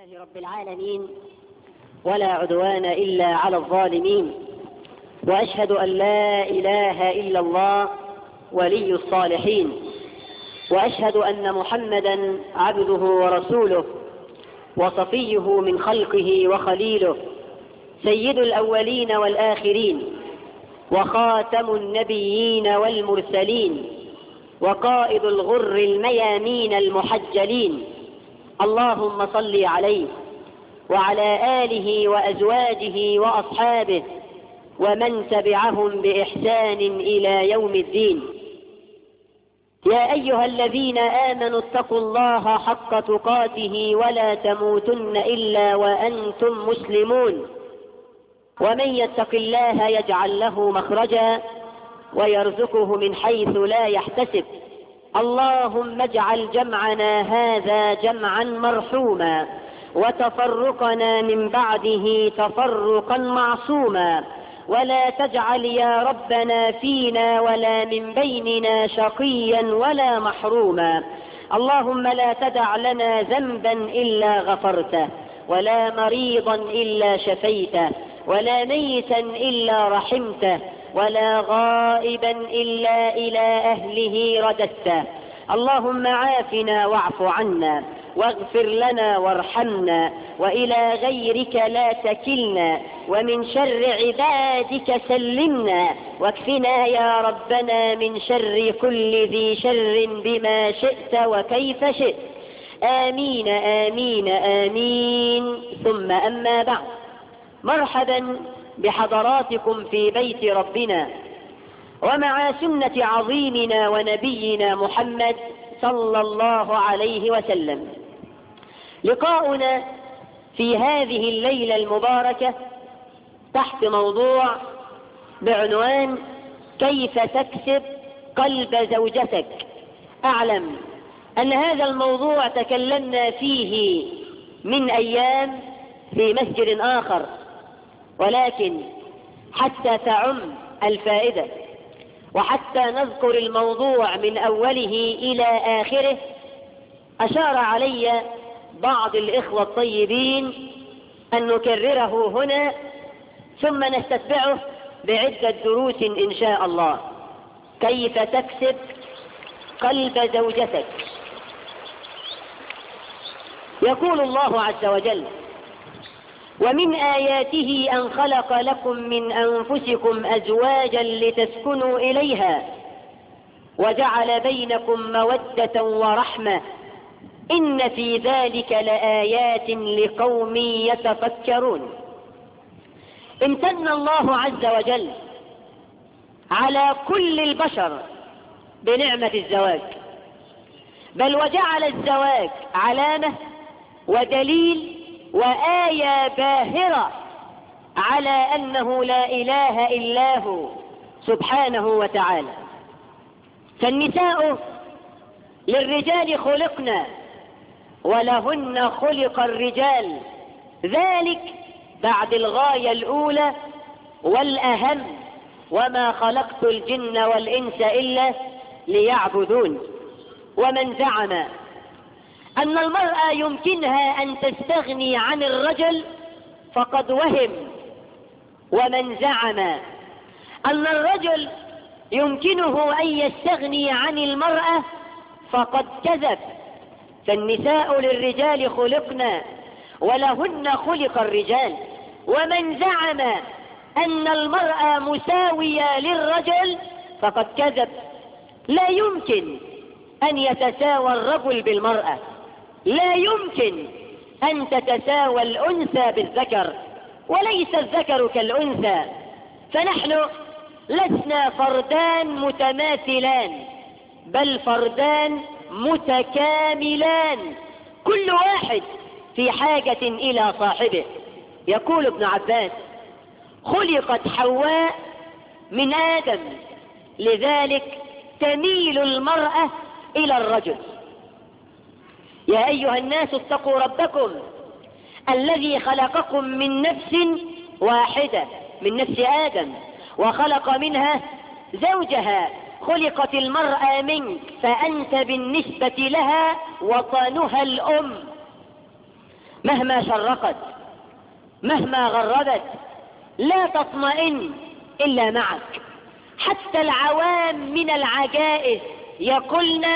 لله رب العالمين ولا عدوان إلا على الظالمين، وأشهد أن لا إله إلا الله ولي الصالحين، وأشهد أن محمدا عبده ورسوله وصفيه من خلقه وخليله، سيد الأولين والآخرين وخاتم النبيين والمرسلين وقائد الغر الميامين المحجلين. اللهم صل عليه وعلى آله وأزواجه وأصحابه ومن تبعهم بإحسان إلى يوم الدين. يا أيها الذين آمنوا اتقوا الله حق تقاته ولا تموتن إلا وأنتم مسلمون، ومن يتق الله يجعل له مخرجا ويرزقه من حيث لا يحتسب. اللهم اجعل جمعنا هذا جمعا مرحوما وتفرقنا من بعده تفرقا معصوما، ولا تجعل يا ربنا فينا ولا من بيننا شقيا ولا محروما. اللهم لا تدع لنا ذنبا إلا غفرته، ولا مريضا إلا شفيته، ولا ميتا إلا رحمته، ولا غائبا إلا إلى أهله رددته. اللهم عافنا واعف عنا واغفر لنا وارحمنا، وإلى غيرك لا تكلنا، ومن شر عبادك سلمنا، واكفنا يا ربنا من شر كل ذي شر بما شئت وكيف شئت. آمين آمين آمين. ثم أما بعد، مرحبا بحضراتكم في بيت ربنا ومع سنة عظيمنا ونبينا محمد صلى الله عليه وسلم. لقاؤنا في هذه الليلة المباركة تحت موضوع بعنوان كيف تكسب قلب زوجتك. أعلم أن هذا الموضوع تكلمنا فيه من أيام في مسجد آخر، ولكن حتى تعم الفائدة وحتى نذكر الموضوع من أوله إلى آخره، أشار علي بعض الإخوة الطيبين أن نكرره هنا ثم نستتبعه بعدة دروس إن شاء الله. كيف تكسب قلب زوجتك. يقول الله عز وجل: ومن آياته أن خلق لكم من أنفسكم أزواجا لتسكنوا إليها وجعل بينكم مودة ورحمة إن في ذلك لآيات لقوم يتفكرون. امتن الله عز وجل على كل البشر بنعمة الزواج، بل وجعل الزواج علامة ودليل وآية باهرة على أنه لا إله إلا هو سبحانه وتعالى. فالنساء للرجال خلقنا ولهن خلق الرجال، ذلك بعد الغاية الأولى والأهم: وما خلقت الجن والإنس إلا ليعبدون. ومن زعم أن المرأة يمكنها أن تستغني عن الرجل فقد وهم، ومن زعم أن الرجل يمكنه أن يستغني عن المرأة فقد كذب. فالنساء للرجال خلقنا ولهن خلق الرجال. ومن زعم أن المرأة مساوية للرجل فقد كذب. لا يمكن أن يتساوى الرجل بالمرأة، لا يمكن أن تتساوى الأنثى بالذكر، وليس الذكر كالأنثى. فنحن لسنا فردان متماثلان، بل فردان متكاملان، كل واحد في حاجة إلى صاحبه. يقول ابن عباس: خلقت حواء من آدم، لذلك تميل المرأة إلى الرجل. يا أيها الناس اتقوا ربكم الذي خلقكم من نفس واحدة، من نفس آدم، وخلق منها زوجها. خلقت المرأة منك فأنت بالنسبة لها وطنها الأم. مهما شرقت مهما غربت لا تطمئن إلا معك. حتى العوام من العجائز يقولن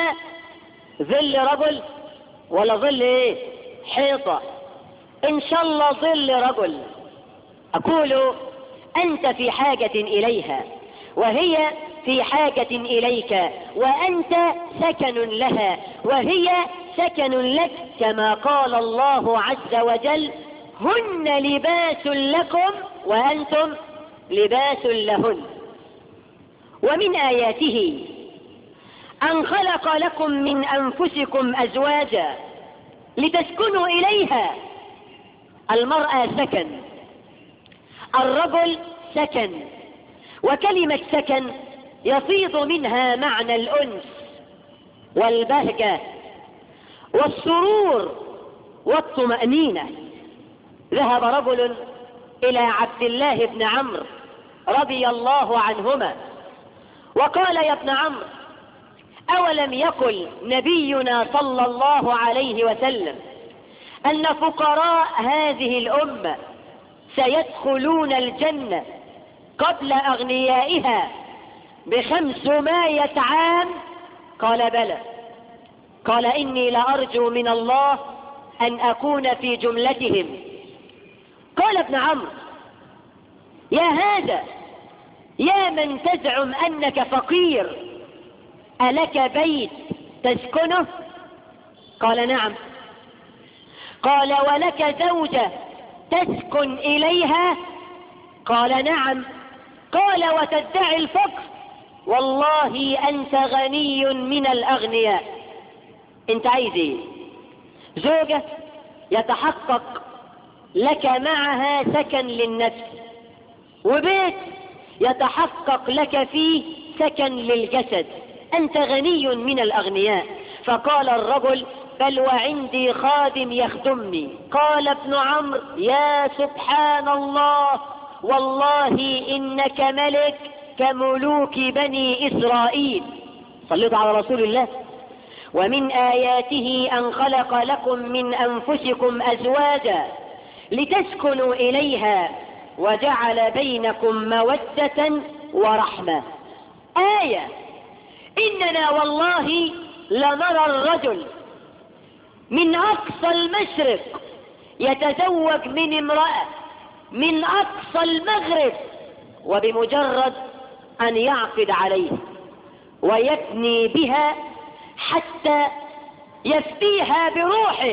ظل رجل ولا ظل ايه؟ حيطة. ان شاء الله ظل رجل. اقول انت في حاجة اليها وهي في حاجة اليك، وانت سكن لها وهي سكن لك، كما قال الله عز وجل: هن لباس لكم وانتم لباس لهن. ومن آياته أن خلق لكم من أنفسكم أزواجا لتسكنوا إليها. المرأة سكن، الرجل سكن، وكلمة سكن يفيض منها معنى الأنس والبهجة والسرور والطمأنينة. ذهب رجل إلى عبد الله بن عمرو رضي الله عنهما وقال: يا ابن عمرو، أولم يقل نبينا صلى الله عليه وسلم أن فقراء هذه الأمة سيدخلون الجنة قبل أغنيائها ب500 عام؟ قال: بلى. قال: إني لأرجو من الله أن أكون في جملتهم. قال ابن عمرو: يا هذا، يا من تزعم أنك فقير، ألك بيت تسكنه؟ قال: نعم. قال: ولك زوجة تسكن إليها؟ قال: نعم. قال: وتدعي الفقر؟ والله أنت غني من الأغنياء. أنت عايز إيه؟ زوجة يتحقق لك معها سكن للنفس، وبيت يتحقق لك فيه سكن للجسد. أنت غني من الأغنياء. فقال الرجل: بل وعندي خادم يخدمني. قال ابن عمرو: يا سبحان الله، والله إنك ملك كملوك بني إسرائيل. صلوا على رسول الله. ومن آياته أن خلق لكم من أنفسكم أزواجا لتسكنوا إليها وجعل بينكم مودة ورحمة. آية. إننا والله لنرى الرجل من أقصى المشرق يتزوج من امرأة من أقصى المغرب، وبمجرد أن يعقد عليه ويبني بها حتى يفديها بروحه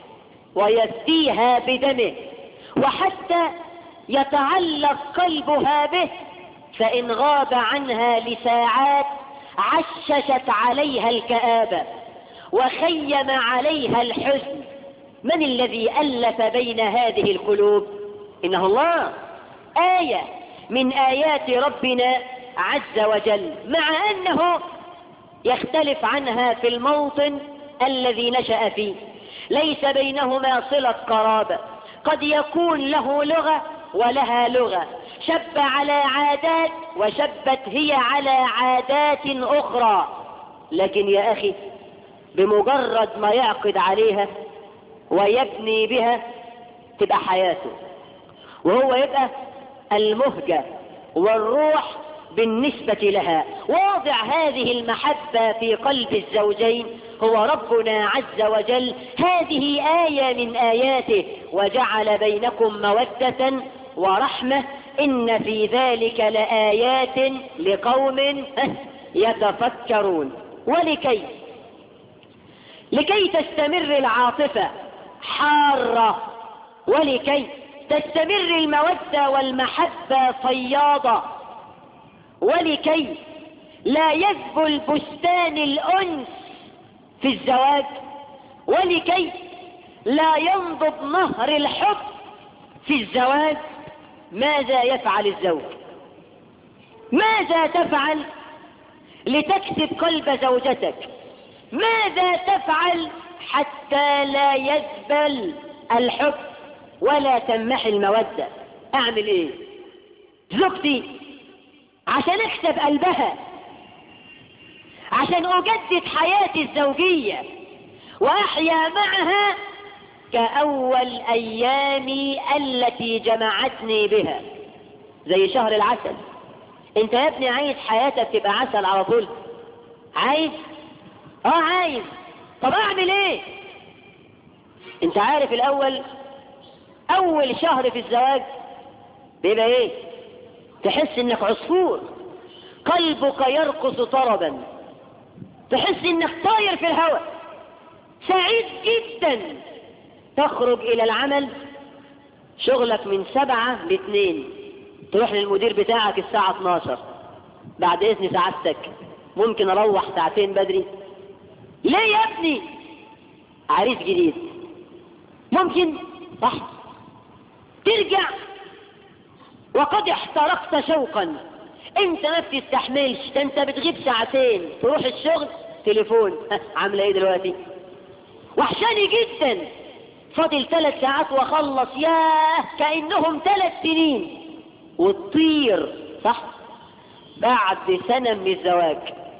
ويفديها بدمه، وحتى يتعلق قلبها به، فإن غاب عنها لساعات عششت عليها الكآبة وخيم عليها الحزن. من الذي ألف بين هذه القلوب؟ إنه الله. آية من آيات ربنا عز وجل، مع أنه يختلف عنها في الموطن الذي نشأ فيه. ليس بينهما صلة قرابة، قد يكون له لغة ولها لغة، شب على عادات وشبت هي على عادات أخرى، لكن يا أخي بمجرد ما يعقد عليها ويبني بها تبقى حياته، وهو يبقى المهجة والروح بالنسبة لها. واضع هذه المحبة في قلب الزوجين هو ربنا عز وجل. هذه آية من آياته: وجعل بينكم مودة ورحمة إن في ذلك لآيات لقوم يتفكرون. لكي تستمر العاطفة حارة، ولكي تستمر المودة والمحبة فياضة، ولكي لا يذبل بستان الأنس في الزواج، ولكي لا ينضب نهر الحب في الزواج، ماذا يفعل الزوج؟ ماذا تفعل لتكسب قلب زوجتك؟ ماذا تفعل حتى لا يذبل الحب ولا تمحي المودة؟ اعمل ايه؟ زوجتي عشان اكسب قلبها، عشان اجدد حياتي الزوجية واحيا معها، كأول أيامي التي جمعتني بها، زي شهر العسل. انت يا ابني عايز حياتك تبقى عسل على طول؟ عايز؟ عايز. طب اعمل ايه؟ انت عارف الاول، اول شهر في الزواج بيبقى ايه؟ تحس انك عصفور، قلبك يرقص طربا، تحس انك طاير في الهواء، سعيد جدا. تخرج الى العمل، شغلك من 7 ل2، تروح للمدير بتاعك الساعة 12، بعد اذن سعادتك ممكن اروح ساعتين بدري؟ ليه يا ابني؟ عريس جديد، ممكن صح ترجع وقد احترقت شوقا، انت ما بتستحملش، ده انت بتغيب ساعتين، تروح الشغل تليفون عامله ايه دلوقتي؟ وحشاني جدا، فاضل 3 ساعات واخلص، ياه كأنهم 3 سنين، وتطير صح. بعد سنة من الزواج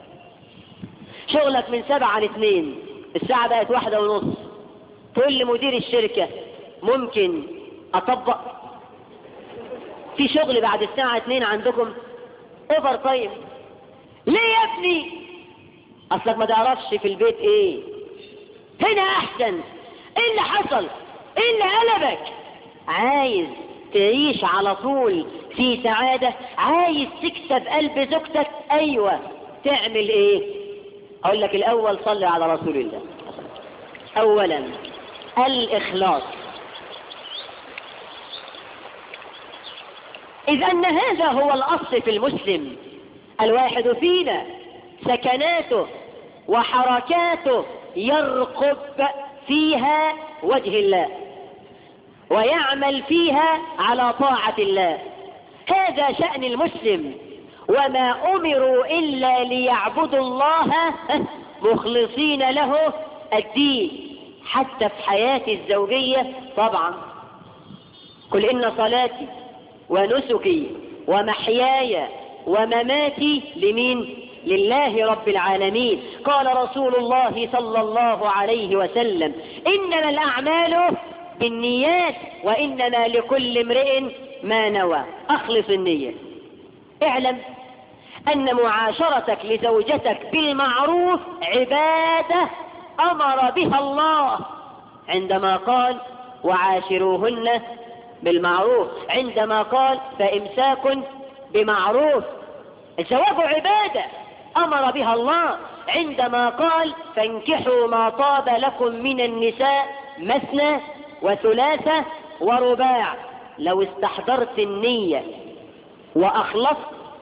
شغلك من 7 ل2، الساعة بقت 1:30، تقول لمدير الشركة ممكن اطبق في شغل بعد الساعة 2 عندكم اوفر تايم؟ ليه يا ابني؟ اصلك ما تعرفش في البيت ايه، هنا احسن. ايه اللي حصل؟ ايه اللي قلبك؟ عايز تعيش على طول في سعادة، عايز تكسب قلب زوجتك، ايوه، تعمل ايه؟ اقول لك الاول صلي على رسول الله. اولا الاخلاص. إذ أن هذا هو الأصل في المسلم. الواحد فينا سكناته وحركاته يرقب فيها وجه الله ويعمل فيها على طاعة الله، هذا شأن المسلم. وما أمروا إلا ليعبدوا الله مخلصين له الدين. حتى في حياة الزوجية طبعا، قل إن صلاتي ونسكي ومحياي ومماتي لمين؟ لله رب العالمين. قال رسول الله صلى الله عليه وسلم إنما الأعمال بالنيات وإنما لكل امرئ ما نوى. أخلص النية. اعلم أن معاشرتك لزوجتك بالمعروف عبادة أمر بها الله عندما قال وعاشروهن بالمعروف، عندما قال فإمساك بمعروف. الزواج عبادة أمر بها الله عندما قال فانكحوا ما طاب لكم من النساء مثنى وثلاثة ورباع. لو استحضرت النية وأخلصت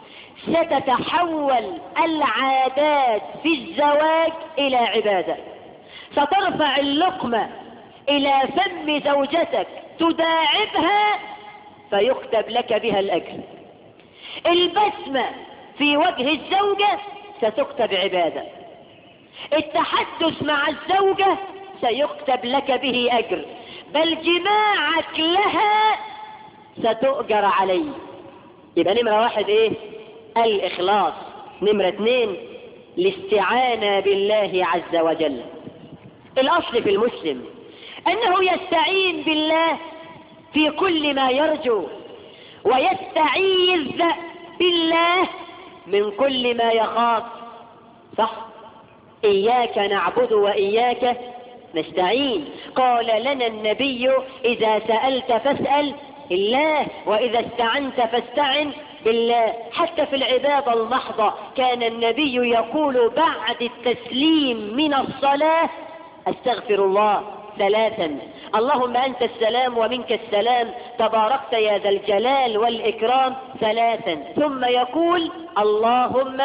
ستتحول العادات في الزواج إلى عبادة. سترفع اللقمة إلى فم زوجتك تداعبها فيكتب لك بها الأجر. البسمة في وجه الزوجة ستكتب عبادة. التحدث مع الزوجة سيكتب لك به أجر، بل جماعك لها ستؤجر عليه. يبقى نمرة 1 ايه؟ الإخلاص. نمرة 2 الاستعانة بالله عز وجل. الأصل في المسلم أنه يستعين بالله في كل ما يرجو، ويستعيذ بالله من كل ما يخاف. صح؟ إياك نعبد وإياك نستعين. قال لنا النبي إذا سألت فاسأل الله وإذا استعنت فاستعن بالله. حتى في العبادة المحضة كان النبي يقول بعد التسليم من الصلاة استغفر الله 3، اللهم أنت السلام ومنك السلام تباركت يا ذا الجلال والإكرام 3، ثم يقول اللهم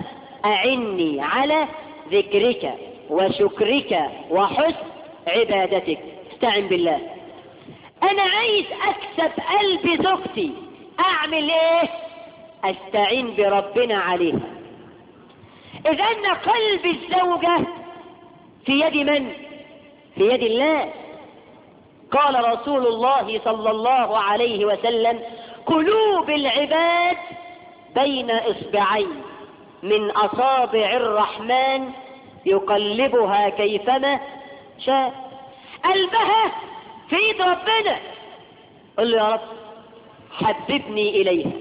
أعني على ذكرك وشكرك وحسن عبادتك. استعن بالله. أنا عايز أكسب قلب زوجتي، أعمل إيه؟ أستعين بربنا عليها. إذ أن قلب الزوجة في يد من؟ في يد الله. قال رسول الله صلى الله عليه وسلم قلوب العباد بين إصبعين من أصابع الرحمن يقلبها كيفما شاء. قلبها في ايد ربنا. قل له يا رب حببني إليها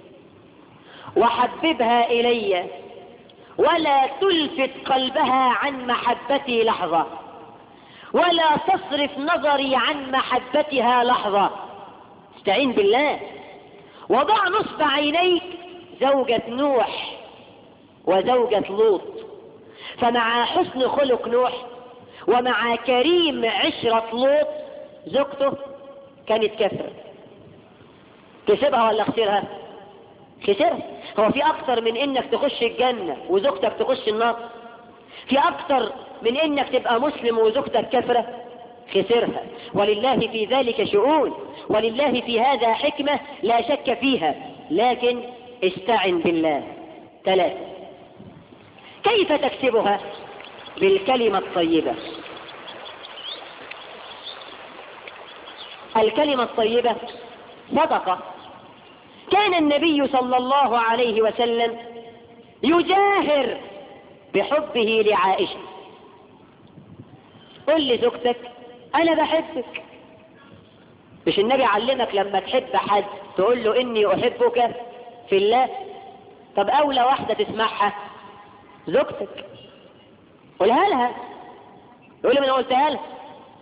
وحببها إلي ولا تلفت قلبها عن محبتي لحظة ولا تصرف نظري عن محبتها لحظة. استعين بالله. وضع نصب عينيك زوجة نوح وزوجة لوط، فمع حسن خلق نوح ومع كريم عشرة لوط زوجته كانت كافرة. كسبها ولا خسرها؟ خسرها. هو في اكتر من انك تخش الجنة وزوجتك تخش النار؟ في اكتر من انك تبقى مسلم وزوجتك كافرة؟ خسرها. ولله في ذلك شؤون، ولله في هذا حكمة لا شك فيها، لكن استعن بالله. 3. كيف تكسبها؟ بالكلمة الطيبة. الكلمة الطيبة صدقة. كان النبي صلى الله عليه وسلم يجاهر بحبه لعائشة. قل لزوجتك أنا بحبك. مش النبي علمك لما تحب حد تقول له إني أحبك في الله؟ طب أولى واحدة تسمعها زوجتك. قولها لها. يقول لي ما أنا قلتها لها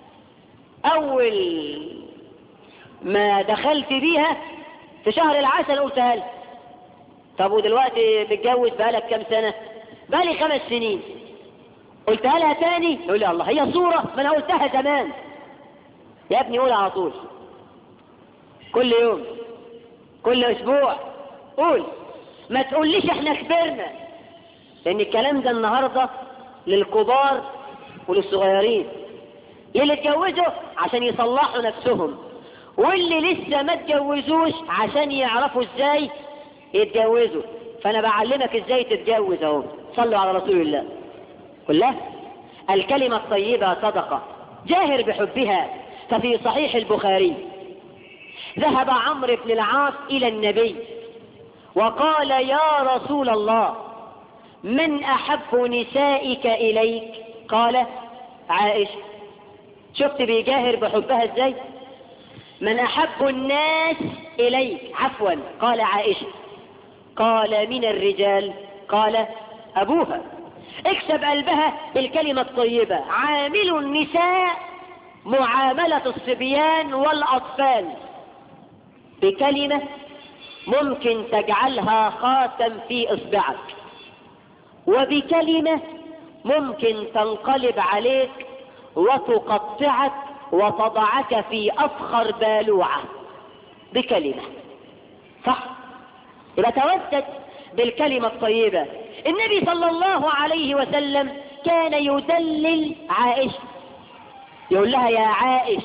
أول ما دخلت بيها في شهر العسل قلتها لها. طب ودلوقتي بتجوز بقالك كام سنة؟ بقالي 5 سنين. قلتها لها تاني؟ يقول لي الله هي صورة، ما أنا قلتها زمان. يا ابني قول على طول، كل يوم كل أسبوع قول، ما تقوليش احنا كبرنا، لأن الكلام ده النهاردة للكبار وللصغيرين، اللي اتجوزوا عشان يصلحوا نفسهم واللي لسه ما اتجوزوش عشان يعرفوا ازاي يتجوزوا. فانا بعلمك ازاي تتجوز اهو. صلوا على رسول الله. كلها الكلمة الطيبة صدقة. جاهر بحبها. ففي صحيح البخاري ذهب عمرو بن العاص الى النبي وقال يا رسول الله من احب نسائك اليك؟ قال عائشة. شفت بيجاهر بحبها ازاي؟ من احب الناس اليك؟ عفوا قال عائشة. قال من الرجال؟ قال ابوها. اكسب قلبها بالكلمة الطيبة. عامل النساء معاملة الصبيان والاطفال. بكلمة ممكن تجعلها خاتم في اصبعك، وبكلمة ممكن تنقلب عليك وتقطعك وتضعك في أفخر بالوعة. بكلمة. صح؟ يبقى تودد بالكلمة الطيبة. النبي صلى الله عليه وسلم كان يدلل عائشة، يقول لها يا عائش.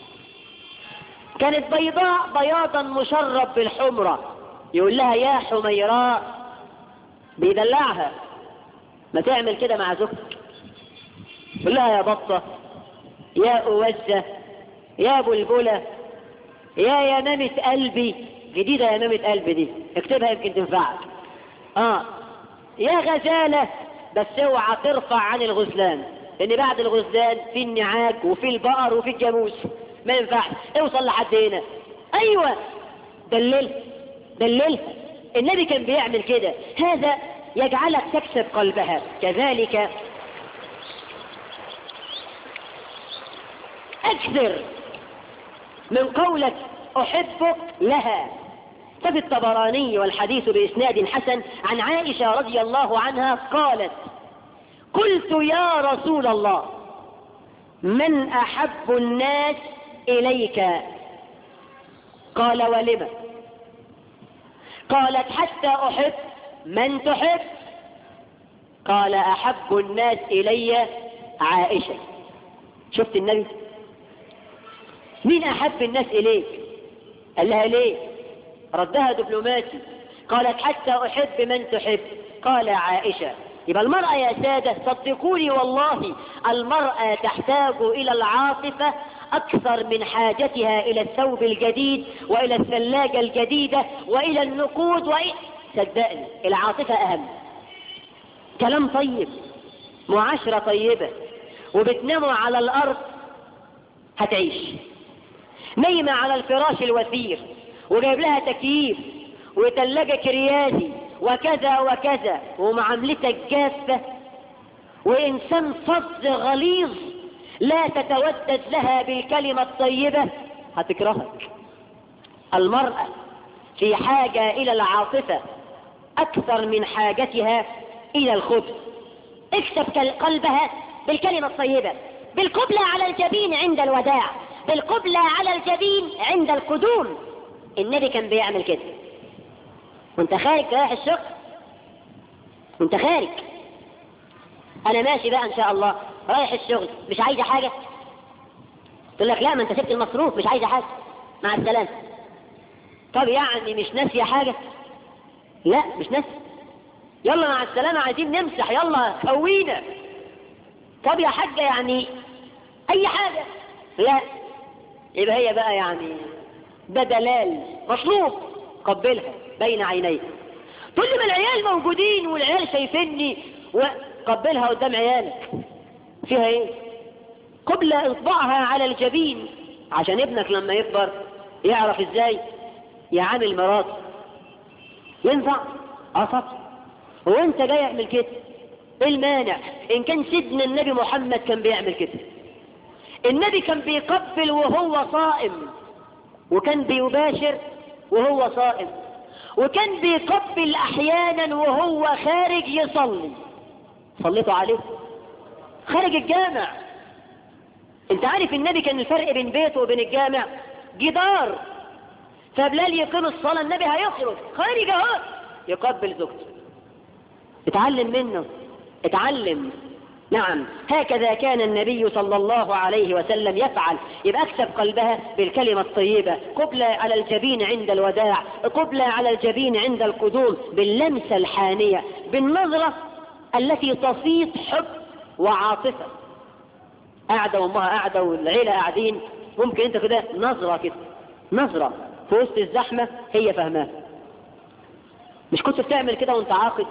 كانت بيضاء بياضا مشرب بالحمرة، يقول لها يا حميراء. بيدلعها. ما تعمل كده مع زوجتك. يقول لها يا بطة، يا أوزة، يا بلبلة، يا يمامة قلبي. جديدة يمامة قلبي دي، اكتبها يمكن تنفعك. يا غزالة، بس اوعى ترفع عن الغزلان، لان بعد الغزلان في النعاج وفي البقر وفي الجاموس، ما ينفعش. اوصل لحد هنا. ايوه دللها. النبي كان بيعمل كده. هذا يجعلك تكسب قلبها. كذلك اكثر من قولك احبك لها. ففي الطبراني والحديث بإسناد حسن عن عائشة رضي الله عنها قالت قلت يا رسول الله من أحب الناس إليك؟ قال ولم؟ قالت حتى أحب من تحب. قال أحب الناس إلي عائشة. شفت النبي؟ مين أحب الناس إليك؟ قال لها ليه؟ ردها دبلوماسي. قالت حتى أحب من تحب. قال عائشة. يبقى المرأة يا سادة صدقوني والله المرأة تحتاج إلى العاطفة أكثر من حاجتها إلى الثوب الجديد وإلى الثلاجة الجديدة وإلى النقود صدقني العاطفة أهم. كلام طيب، معاشرة طيبة، وبتناموا على الأرض هتعيش. نايمة على الفراش الوثير وجايب لها تكييف وتلاجة كريازي وكذا وكذا ومعاملتك جافة وإنسان فظ غليظ لا تتودد لها بالكلمة الطيبة، هتكرهك. المرأة في حاجة إلى العاطفة أكثر من حاجتها إلى الخبز. اكسب قلبها بالكلمة الطيبة، بالقبلة على الجبين عند الوداع، بالقبلة على الجبين عند القدوم. النبي كان بيعمل كده وانت خارج رايح الشغل، وانت خارج، انا ماشي بقى ان شاء الله رايح الشغل، مش عايزة حاجة؟ تقول لك لا ما انت سبت المصروف، مش عايزة حاجة، مع السلامة. طب يعني مش ناسية حاجة؟ لا مش ناسية، يلا مع السلامة، عايزين نمسح، يلا كوينا. طب يا حاجة يعني اي حاجة؟ لا. يبقى هي بقى يعني ده دلال مطلوب، قبلها بين عينيك. تقول لي ما العيال موجودين والعيال شايفيني، وقبلها قدام عيالك، فيها ايه؟ قبلة اطبعها على الجبين عشان ابنك لما يكبر يعرف ازاي يعامل مراته. ينفع؟ طب هو انت جاي يعمل كده؟ ايه المانع؟ ان كان سيدنا النبي محمد كان بيعمل كده. النبي كان بيقبل وهو صائم، وكان بيباشر وهو صائم، وكان بيقبل احيانا وهو خارج يصلي. صليتوا عليه خارج الجامع. انت عارف النبي كان الفرق بين بيته وبين الجامع جدار، فبلال يقيم الصلاة النبي هيخرج خارج اهو يقبل زوجته. اتعلم منه، اتعلم. نعم، هكذا كان النبي صلى الله عليه وسلم يفعل. يبقى اكسب قلبها بالكلمة الطيبة، قبلة على الجبين عند الوداع، قبلة على الجبين عند القدوم، باللمسة الحانية، بالنظرة التي تفيض حب وعاطفة. قاعدة وامها قاعدة والعيلة قاعدين، ممكن انت كده نظرة كده، نظرة في وسط الزحمة هي فهمها. مش كنت بتعمل كده وانت عاقد؟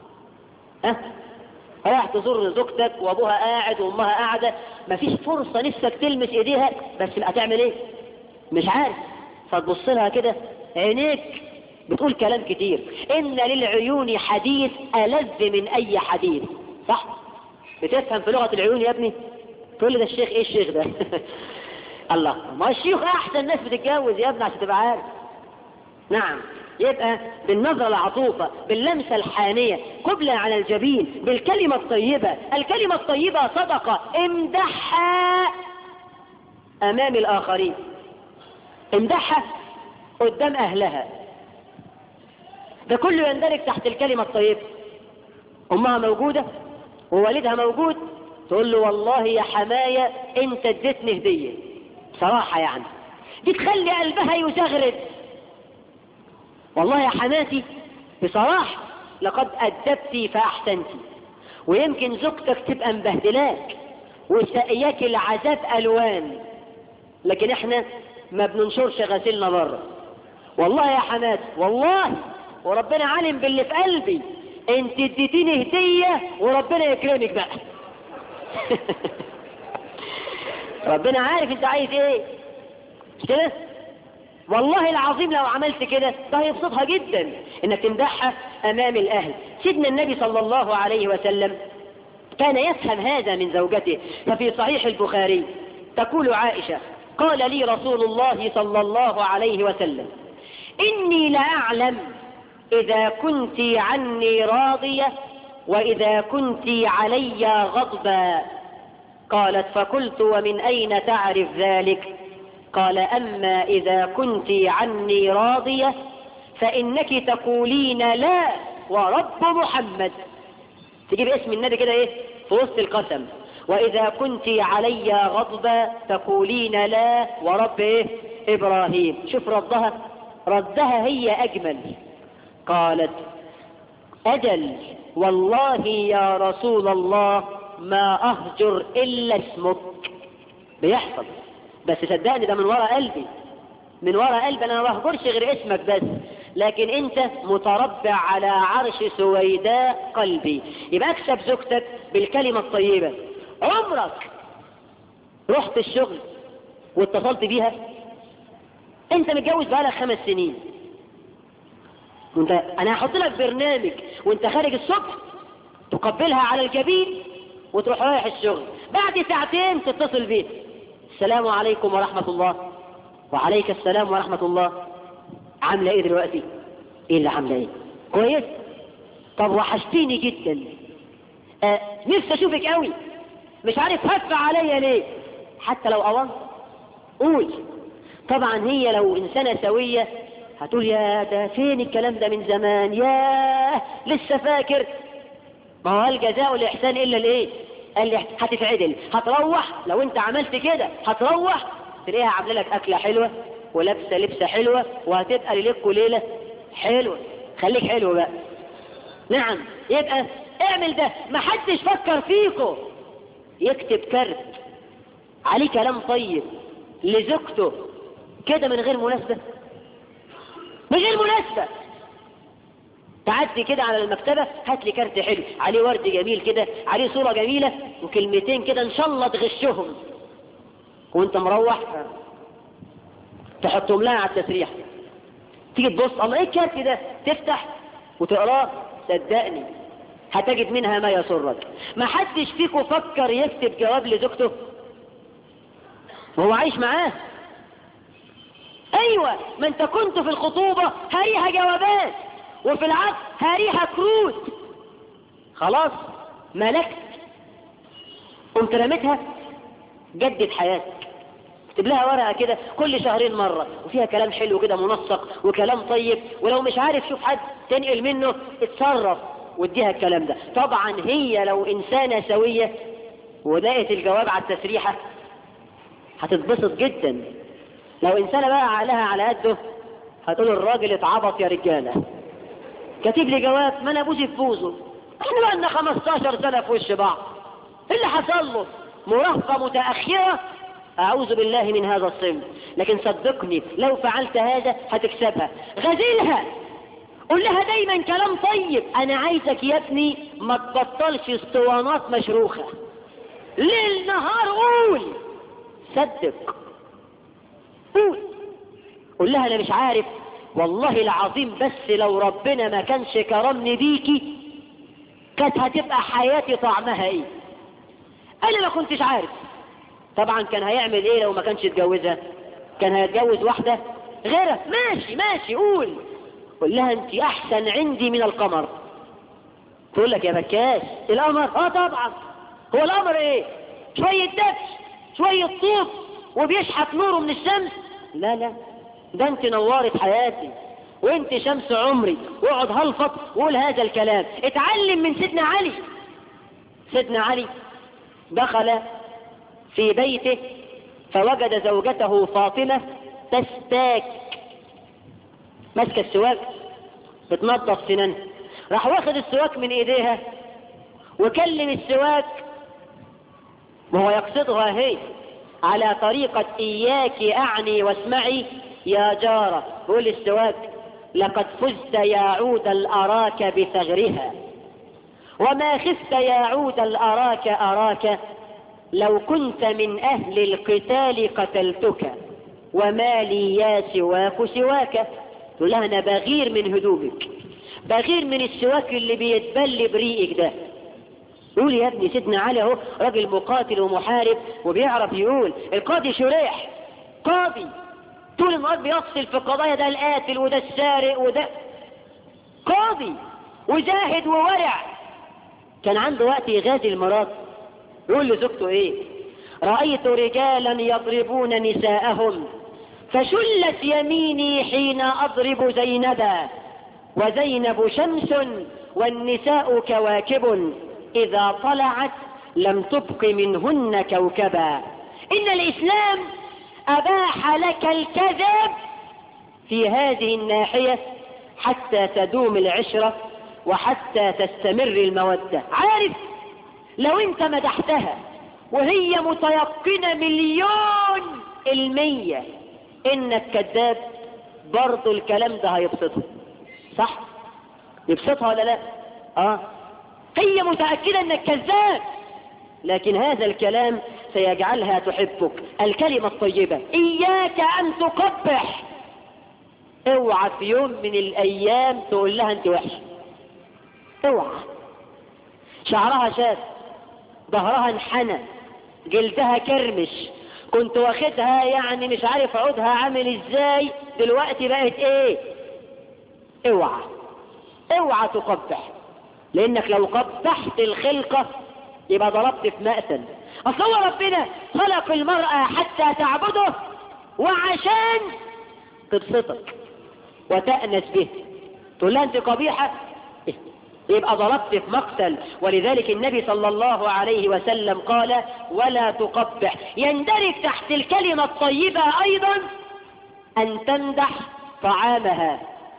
رايح تزور زوجتك وابوها قاعد وامها قاعدة، مفيش فرصة نفسك تلمس ايديها، بس هتعمل ايه؟ مش عارف، فتبص لها كده، عينيك بتقول كلام كتير. ان للعيون حديث ألذ من اي حديث. صح؟ بتفهم في لغة العيون يا ابني؟ تقول لي ده الشيخ، ايه الشيخ ده؟ الله، ما الشيخ احسن ناس بتتجوز يا ابني عشان تبقى عارف. نعم، يبقى بالنظرة العطوفة، باللمسة الحانية، قبلة على الجبين، بالكلمة الطيبة. الكلمة الطيبة صدقة، امدحها امام الاخرين، امدحها قدام اهلها. ده كله يندرج تحت الكلمة الطيبة. امها موجودة ووالدها موجود، تقول له والله يا حماية انت اديتني هدية صراحة، يعني دي تخلي قلبها يزغرد. والله يا حماتي بصراحة لقد أدبتي فأحسنتي. ويمكن زوجتك تبقى مبهدلاك وسائياك العذاب ألوان، لكن احنا ما بننشرش غسيلنا بره. والله يا حماتي، والله وربنا علم باللي في قلبي، انت اديتيني هدية وربنا يكرمك بقى. ربنا عارف انت عايز ايه، مش كده؟ والله العظيم لو عملت كده ده هيبسطها جدا انك تمدحها امام الاهل. سيدنا النبي صلى الله عليه وسلم كان يفهم هذا من زوجته. ففي صحيح البخاري تقول عائشة: قال لي رسول الله صلى الله عليه وسلم: إني لأعلم إذا كنت عني راضية وإذا كنت علي غضبا. قالت: فقلت: ومن أين تعرف ذلك؟ قال: أما إذا كنت عني راضية فإنك تقولين لا ورب محمد. تجيب اسم النبي كده ايه في وسط القسم. وإذا كنت علي غضبا تقولين لا ورب ايه إبراهيم. شوف ردها هي أجمل. قالت: أجل والله يا رسول الله ما أهجر إلا اسمك. بيحصل، بس صدقني ده من وراء قلبي، من وراء قلبي انا ما بهجرش غير اسمك بس، لكن انت متربع على عرش سويداء قلبي. يبقى اكسب زوجتك بالكلمة الطيبة. عمرك رحت الشغل واتصلت بيها انت متجوز بقالك 5 سنين، انا هحط لك برنامج وانت خارج الصبح تقبلها على الجبين وتروح رايح الشغل، بعد 2 ساعة تتصل بيه، السلام عليكم ورحمة الله. وعليك السلام ورحمة الله. عاملة ايه دلوقتي؟ ايه اللي عاملة ايه؟ كويس؟ طب وحشتيني جدا، نفسي اشوفك قوي، مش عارف هدفع عليا ليه، حتى لو اوان قول. طبعا هي لو انسانة سوية هتقول يا ده فين الكلام ده من زمان، ياه لسه فاكر. ما هو الجزاء والإحسان إلا الإيه؟ قال لي هتتعدل، هتروح لو أنت عملت كده هتروح تلاقيها عامله لك أكلة حلوة ولابسة لبسة حلوة وهتبقى ليلتكوا ليلة حلوة. خليك حلو بقى. نعم، يبقى اعمل ده. ما حدش فكر فيكو يكتب كارت عليه كلام طيب لزوجته كده من غير مناسبة، من غير مناسبة. تعدي كده على المكتبة هات لي كارت حلو عليه ورد جميل كده، عليه صورة جميلة وكلمتين كده ان شاء الله تغشهم، وانت مروح تحطهم لها على التسريح. تيجي تبص الله ايه الكارت ده، تفتح وتقراه، صدقني هتجد منها ما يسرك. ما حدش فيكم فكر يكتب جواب لزوجته وهو عايش معاه؟ ايوه، ما انت كنت في الخطوبة هاريها جوابات وفي العقد هاريها كروت، خلاص ملكت قمت رميتها. جدد حياتك، اكتب لها ورقة كده كل 2 شهر مرة وفيها كلام حلو كده منسق وكلام طيب، ولو مش عارف شوف حد تنقل منه اتصرف واديها الكلام ده. طبعا هي لو انسانة سوية ولقيت الجواب على التسريحة هتتبسط جدا. لو انسانة بقى عقلها على قده هتقول الراجل اتعبط يا رجالة، كاتب لي جواب ما انا بوزي في بوزه، احنا بقى لنا 15 سنة في وش بعض، اللي حصل له مراهقة متأخرة، اعوذ بالله من هذا الصنف. لكن صدقني لو فعلت هذا هتكسبها. غزلها، قول لها دايما كلام طيب. انا عايزك يا ابني ما تبطلش اسطوانات مشروخة ليل نهار، قول صدق، قول لها انا مش عارف والله العظيم، بس لو ربنا ما كانش كرمني بيكي كانت هتبقى حياتي طعمها ايه. انا ما كنتش عارف. طبعا كان هيعمل ايه لو ما كانش اتجوزها؟ كان هيتجوز واحدة غيرها. ماشي ماشي، قول لها انت احسن عندي من القمر. تقول لك يا بكاش القمر؟ طبعا. هو القمر ايه؟ شوية دبش شوية طوب وبيشحت نوره من الشمس؟ لا لا، ده انت نورت حياتي وانت شمس عمري. واقعد هلفط وقول هذا الكلام. اتعلم من سيدنا علي. سيدنا علي دخل في بيته فوجد زوجته فاطمة تستاك، ماسكة السواك بتنظف سنانها، راح واخد السواك من ايديها وكلم السواك وهو يقصدها هي على طريقة إياك أعني واسمعي يا جارة. قول السواك لقد فزت يا عود الأراك بثغرها، وما خفت يا عود الأراك أراك، لو كنت من أهل القتال قتلتك، وما لي يا سواك سواك. تقول لها أنا بغير من هدومك، بغير من السواك اللي بيتبل بريقك ده. قول يا ابني سيدنا علي اهو راجل مقاتل ومحارب وبيعرف يقول. القاضي شريح قاضي طول النهار بيفصل في قضايا، ده القاتل وده السارق وده قاضي وزاهد وورع. كان عنده وقت يغازي المرات. يقول لزوجته ايه؟ رأيت رجالا يضربون نساءهم فشلت يميني حين أضرب زينبا، وزينب شمس والنساء كواكب، إذا طلعت لم تبق منهن كوكبا. إن الإسلام أباح لك الكذب في هذه الناحية حتى تدوم العشرة وحتى تستمر المودة. عارف لو انت مدحتها وهي متيقنة 1,000,000% انك كذاب، برضو الكلام ده هيبسطها، صح؟ يبسطها ولا لا؟ هي متأكدة انك كذاب، لكن هذا الكلام سيجعلها تحبك. الكلمة الطيبة، اياك ان تقبح اوعى في يوم من الايام تقول لها انت وحش. اوعى. شعرها شاف، ظهرها انحنى، جلدها كرمش، كنت واخدها يعني مش عارف عودها عامل ازاي، دلوقتي بقت ايه. اوعى. اوعى تقبح، لانك لو قبحت الخلقة يبقى ضربت في مقتل. اصل هو ربنا خلق المرأة حتى تعبده وعشان تبسطك وتأنس به، تقول لها انت قبيحة يبقى ضربت في مقتل. ولذلك النبي صلى الله عليه وسلم قال ولا تقبح. يندرج تحت الكلمة الطيبة ايضا ان تمدح طعامها.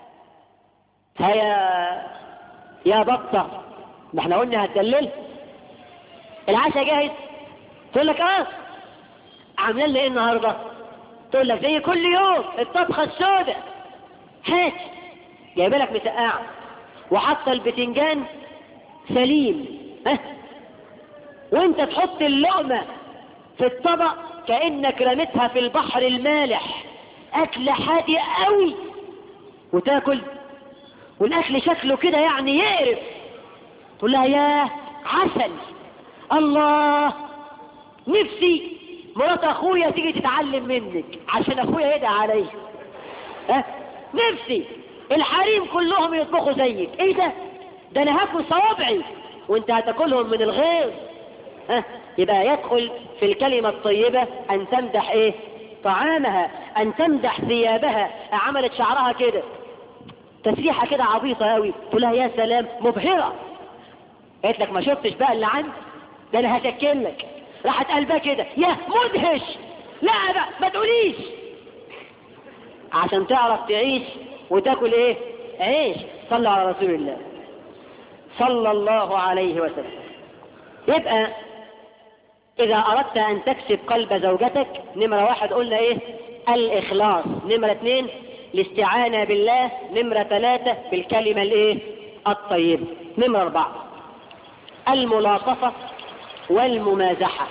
هيا يا بطة، ما احنا قلنا هتدلل، العشاء جاهز، تقول لك عاملين لي ايه النهارده؟ تقول لك زي كل يوم الطبخه السوداء. هات، جايبه لك مسقعه وحاطه البتنجان سليم، وانت تحط اللقمه في الطبق كانك رميتها في البحر المالح، اكل حادق قوي، وتاكل والاكل شكله كده يعني يقرف. تقول لها يا عسل، الله، نفسي مرات اخويا تيجي تتعلم منك عشان اخويا يدعي عليا. نفسي الحريم كلهم يطبخوا زيك. ايه ده انا هاكل صوابعي وانت هتاكلهم من الغيظ. يبقى يدخل في الكلمة الطيبة ان تمدح ايه؟ طعامها، ان تمدح ثيابها. عملت شعرها كده تسريحة كده عبيطة قوي، تقول لها يا سلام مبهرة. قالت لك ما شفتش بقى اللي عندي ده، انا هشكل لك. راحت قلبها كده يا مدهش. لا بقى ما تقوليش، عشان تعرف تعيش وتاكل ايه؟ عيش. صلى على رسول الله صلى الله عليه وسلم. يبقى اذا اردت ان تكسب قلب زوجتك، نمرة 1 قلنا ايه؟ الاخلاص. نمرة 2 الاستعانة بالله. نمرة 3 بالكلمة الايه؟ الطيبة. نمرة 4 الملاطفة والممازحة.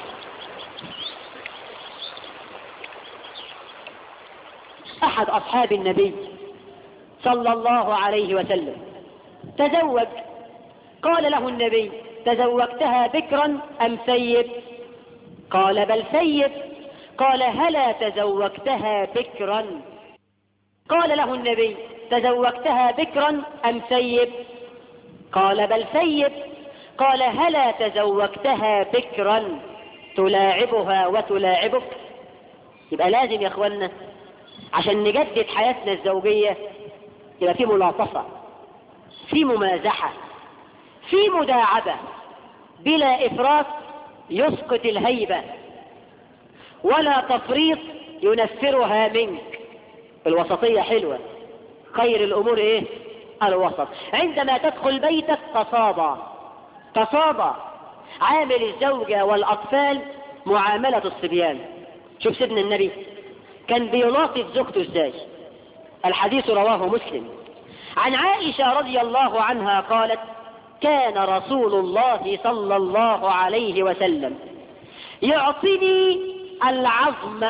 احد اصحاب النبي صلى الله عليه وسلم تزوج، قال له النبي تزوجتها بكرا ام ثيب؟ قال بل ثيب. قال هلا تزوجتها بكرا؟ قال له النبي تزوجتها بكرا ام ثيب؟ قال بل ثيب. قال هلا تزوجتها بكرا تلاعبها وتلاعبك؟ يبقى لازم يا اخوانا عشان نجدد حياتنا الزوجية يبقى في ملاطفة، في ممازحة، في مداعبة بلا إفراط يسقط الهيبة، ولا تفريط ينفرها منك. الوسطية حلوة، خير الأمور ايه؟ الوسط. عندما تدخل بيتك تصابى. عامل الزوجة والأطفال معاملة الصبيان. شوف سيدنا النبي كان بيلاطف زوجته ازاي. الحديث رواه مسلم عن عائشة رضي الله عنها قالت كان رسول الله صلى الله عليه وسلم يعطيني العظم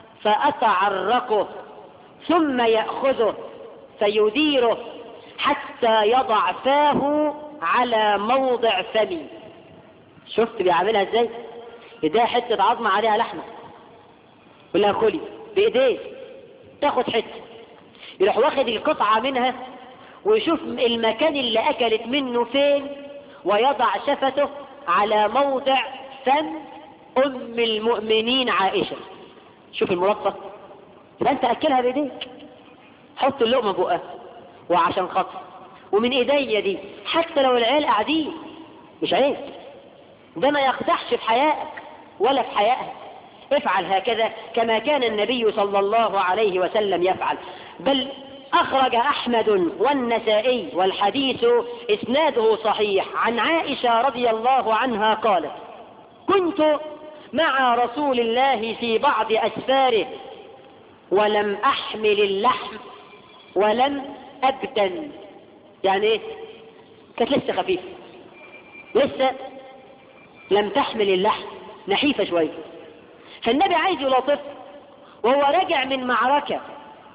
فأتعرقه ثم يأخذه فيديره حتى يضع فاه على موضع فمي. شفت بيعملها ازاي؟ يديها حتة عظم عليها لحمة، يقول لها كلي بايديه، تاخد حتة، يروح واخد القطعة منها ويشوف المكان اللي اكلت منه فين ويضع شفته على موضع فم ام المؤمنين عائشة. شوف الملطف، فانت اكلها بايديك، حط اللقمة بقها وعشان خاطر ومن ايديا دي، حتى لو العيال قاعدين مش عيب، ده ما يقدحش في حيائك ولا في حيائها. افعل هكذا كما كان النبي صلى الله عليه وسلم يفعل. بل أخرج أحمد والنسائي والحديث إسناده صحيح عن عائشة رضي الله عنها قالت كنت مع رسول الله في بعض أسفاره ولم أحمل اللحم ولم أبتن. يعني إيه؟ كانت لسه خفيفة، لسه لم تحمل اللحم، نحيفة شوية. فالنبي عايز يلاطف وهو راجع من معركة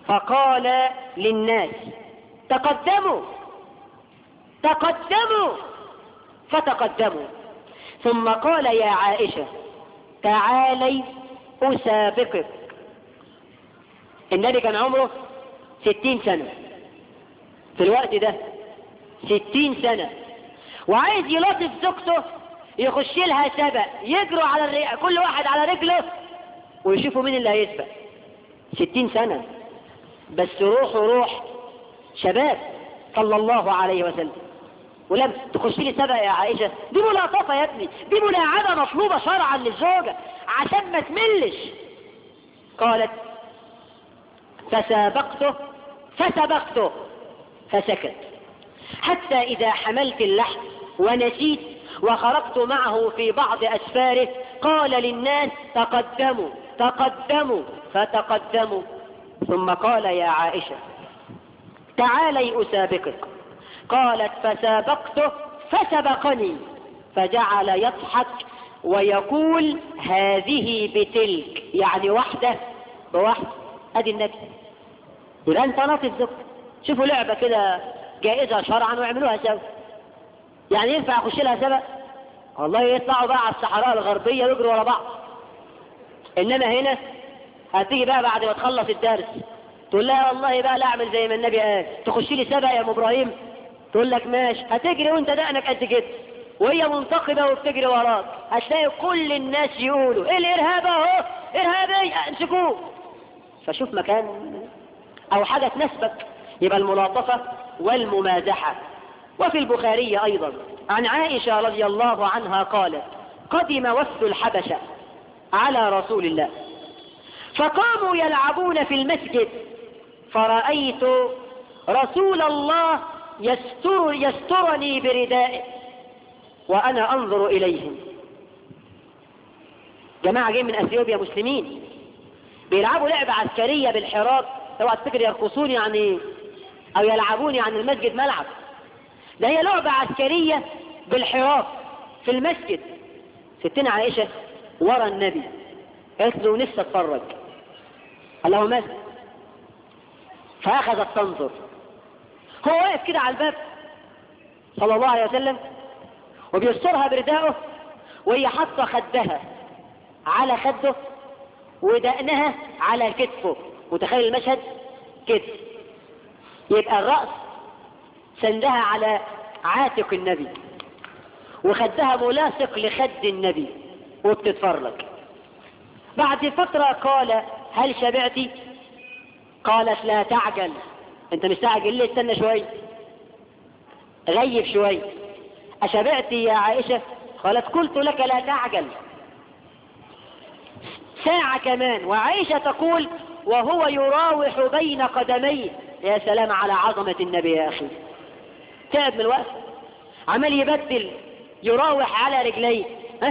فقال للناس تقدموا تقدموا، فتقدموا. ثم قال يا عائشة تعالي أسابقك. النبي كان عمره 60 سنة في الوقت ده، 60 سنة، وعايز يلطف زوجته، يخش لها سبق، يجروا على كل واحد على رجله ويشوفوا مين اللي هيسبق. 60 سنة بس روحه روح شباب صلى الله عليه وسلم. ولم تخش لي سبق يا عائشة، دي ملاطفة يا ابني، دي ملاعبة مطلوبة شرعا للزوجة عشان ما تملش. قالت فسبقته فسكت، حتى إذا حملت اللحم ونسيت وخرجت معه في بعض أسفاره قال للناس تقدموا تقدموا، فتقدموا. ثم قال يا عائشة تعالي أسابقك. قالت فسابقته فسبقني، فجعل يضحك ويقول هذه بتلك، يعني واحدة بواحدة. ادي النبي. يبقى انت ناطف زوجتك. شوفوا لعبة كده جائزة شرعا ويعملوها سوا. يعني ينفع اخش لها سبق؟ والله يطلعوا بقى على الصحراء الغربية ويجروا ورا بعض. انما هنا هتيجي بقى بعد ما تخلص الدرس تقول لها والله بقى لا اعمل زي ما النبي قال، تخش لي سبق يا ام ابراهيم؟ تقول لك ماشي. هتجري وانت دقنك قد كده وهي منتقبة وبتجري وراك، هتلاقي كل الناس يقولوا ايه الارهاب اهو، ارهابي امسكوه. فشوف مكان او حاجة تناسبك. يبقى الملاطفة والممازحة. وفي البخاري ايضا عن عائشة رضي الله عنها قالت قدم وفد الحبشة على رسول الله فقاموا يلعبون في المسجد، فرأيت رسول الله يسترني بردائه وأنا أنظر إليهم. جماعة جايين من أثيوبيا مسلمين بيلعبوا لعبة عسكرية بالحراب. اوعى تفكر يرقصون يعني أو يلعبون يعني المسجد ملعب، ده هي لعبة عسكرية بالحراب في المسجد. ستنا عائشة ورا النبي قالت له نفسي اتفرج. قال له ماذا؟ فأخذت تنظر. هو واقف كده على الباب صلى الله عليه وسلم وبيسترها بردائه، وهي حاطه خدها على خده ودقنها على كتفه. وتخيل المشهد كده، يبقى الرأس سندها على عاتق النبي وخدها ملاصق لخد النبي وبتتفرج. بعد فترة قال هل شبعتي؟ قالت لا تعجل. انت مستعجل ليه؟ استنى شوي، غيب شوي. أشبعتي يا عائشة؟ قالت قلت لك لا تعجل. ساعة كمان وعائشة تقول وهو يراوح بين قدميه. يا سلام على عظمة النبي يا أخي، تعب من الوقت عمال يبدل يراوح على رجليه.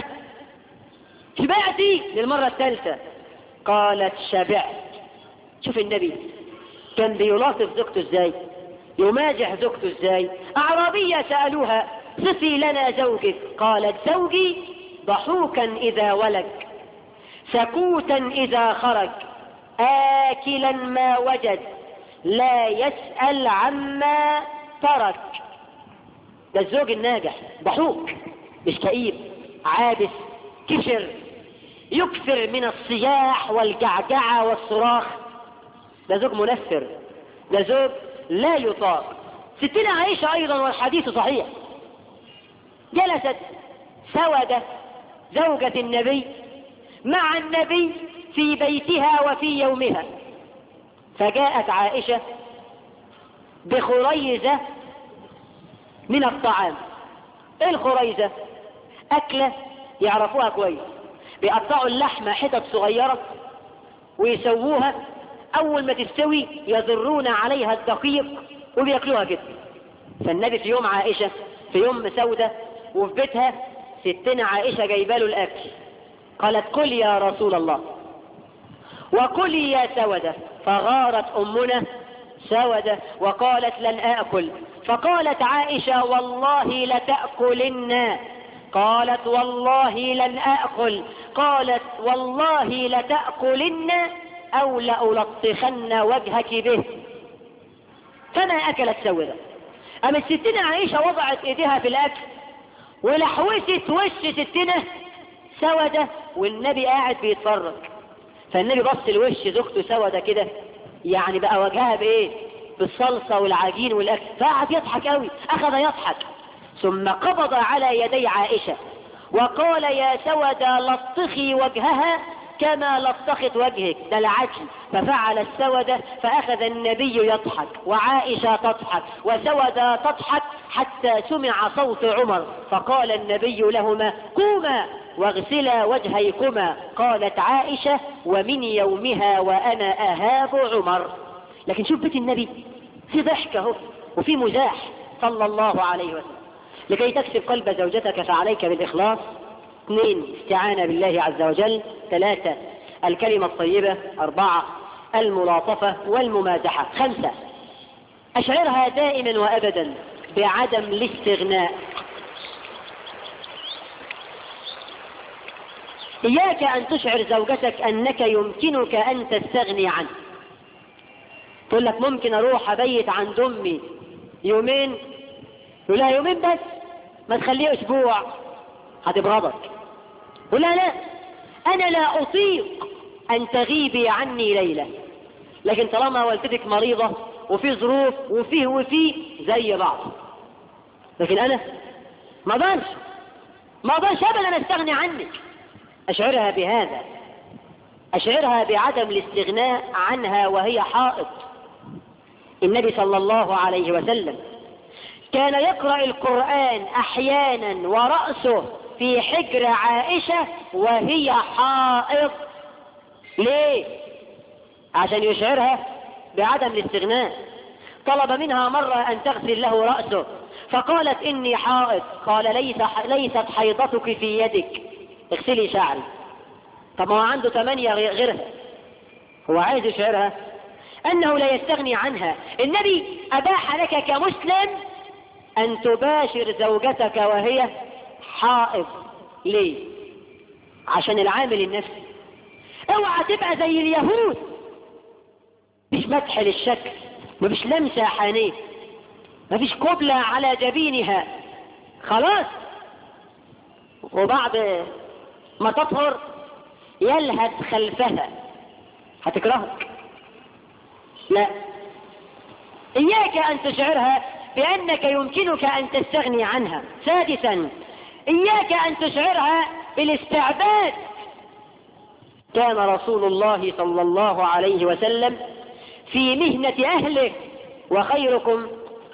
شبعتي للمرة الثالثة؟ قالت شبعت. شوف النبي كان بيلاطف زوجته ازاي، يماجح زوجته ازاي. أعرابية سألوها صفي لنا زوجك، قالت زوجي ضحوكا إذا ولج، سكوتا إذا خرج، آكلا ما وجد، لا يسأل عما ترك. ده الزوج الناجح، ضحوك مش كئيب عابس كشر يكثر من الصياح والجعجعة والصراخ. ده زوج منفر، ده زوج لا يطاق. ستنا عائشة أيضا والحديث صحيح جلست سودة زوجة النبي مع النبي في بيتها وفي يومها، فجاءت عائشة بخريزة من الطعام. ايه الخريزة؟ أكلة يعرفوها كويس، بيقطعوا اللحمة حتت صغيرة ويسووها، أول ما تستوي يذرون عليها الدقيق وبيأكلوها كده. فالنبي في يوم عائشة في يوم سودة وفي بيتها ستنا عائشة جايباله الأكل، قالت كل يا رسول الله وكلي يا سودة. فغارت أمنا سودة وقالت لن آكل. فقالت عائشة والله لتأكلن. قالت والله لن آكل. قالت والله لتأكلن أو لألطخن وجهك به. فما أكلت سودة. أما ستنا عائشة وضعت إيديها في الأكل ولحوست وش ستنا سودة والنبي قاعد بيتفرج. فالنبي بص لوش زوجته سودة كده، يعني بقى وجهها بإيه؟ بالصلصة والعجين والأكل. فقعد يضحك قوي، أخذ يضحك، ثم قبض على يدي عائشة وقال يا سودة لطخي وجهها كما لطخت وجهك، دلعتني. ففعل السودة، فأخذ النبي يضحك وعائشة تضحك وسودة تضحك حتى سمع صوت عمر، فقال النبي لهما قوما واغسلا وجهيكما. قالت عائشة ومن يومها وأنا أهاب عمر. لكن شوف بيت النبي في ضحكه وفي مزاح صلى الله عليه وسلم. لكي تكسب قلب زوجتك فعليك بالإخلاص. 2 استعانة بالله عز وجل. 3 الكلمة الطيبة. 4 الملاطفة والممازحة. 5 أشعرها دائما وأبدا بعدم الاستغناء. إياك أن تشعر زوجتك أنك يمكنك أن تستغني عنه. تقول لك ممكن أروح أبيت عند أمي يومين، يقول لها يومين بس، ما تخليه أسبوع هتبغضك. قل لها لا، أنا لا أطيق أن تغيبي عني ليلة، لكن طالما والدتك مريضة وفي ظروف وفيه زي بعض، لكن أنا ما أقدرش أبدا أستغني عنك. أشعرها بهذا، أشعرها بعدم الاستغناء عنها وهي حائض. النبي صلى الله عليه وسلم كان يقرأ القرآن أحيانا ورأسه في حجر عائشة وهي حائض. ليه؟ عشان يشعرها بعدم الاستغناء. طلب منها مرة أن تغسل له رأسه فقالت إني حائض. قال ليست حيضتك في يدك، اغسلي شعري. طب ما هو عنده 8 غيرها، هو عايز يشعرها أنه لا يستغني عنها. النبي أباح لك كمسلم أن تباشر زوجتك وهي حائض. ليه؟ عشان العامل النفسي. اوعى تبقى زي اليهود، مش مدح للشكل، مفيش لمسة حانية، مفيش قبلة على جبينها، خلاص. وبعد ما تطهر يلهث خلفها، هتكرهك. لا، إياك أن تشعرها بأنك يمكنك أن تستغني عنها. 6 إياك أن تشعرها بالاستعباد. كان رسول الله صلى الله عليه وسلم في مهنة أهله، وخيركم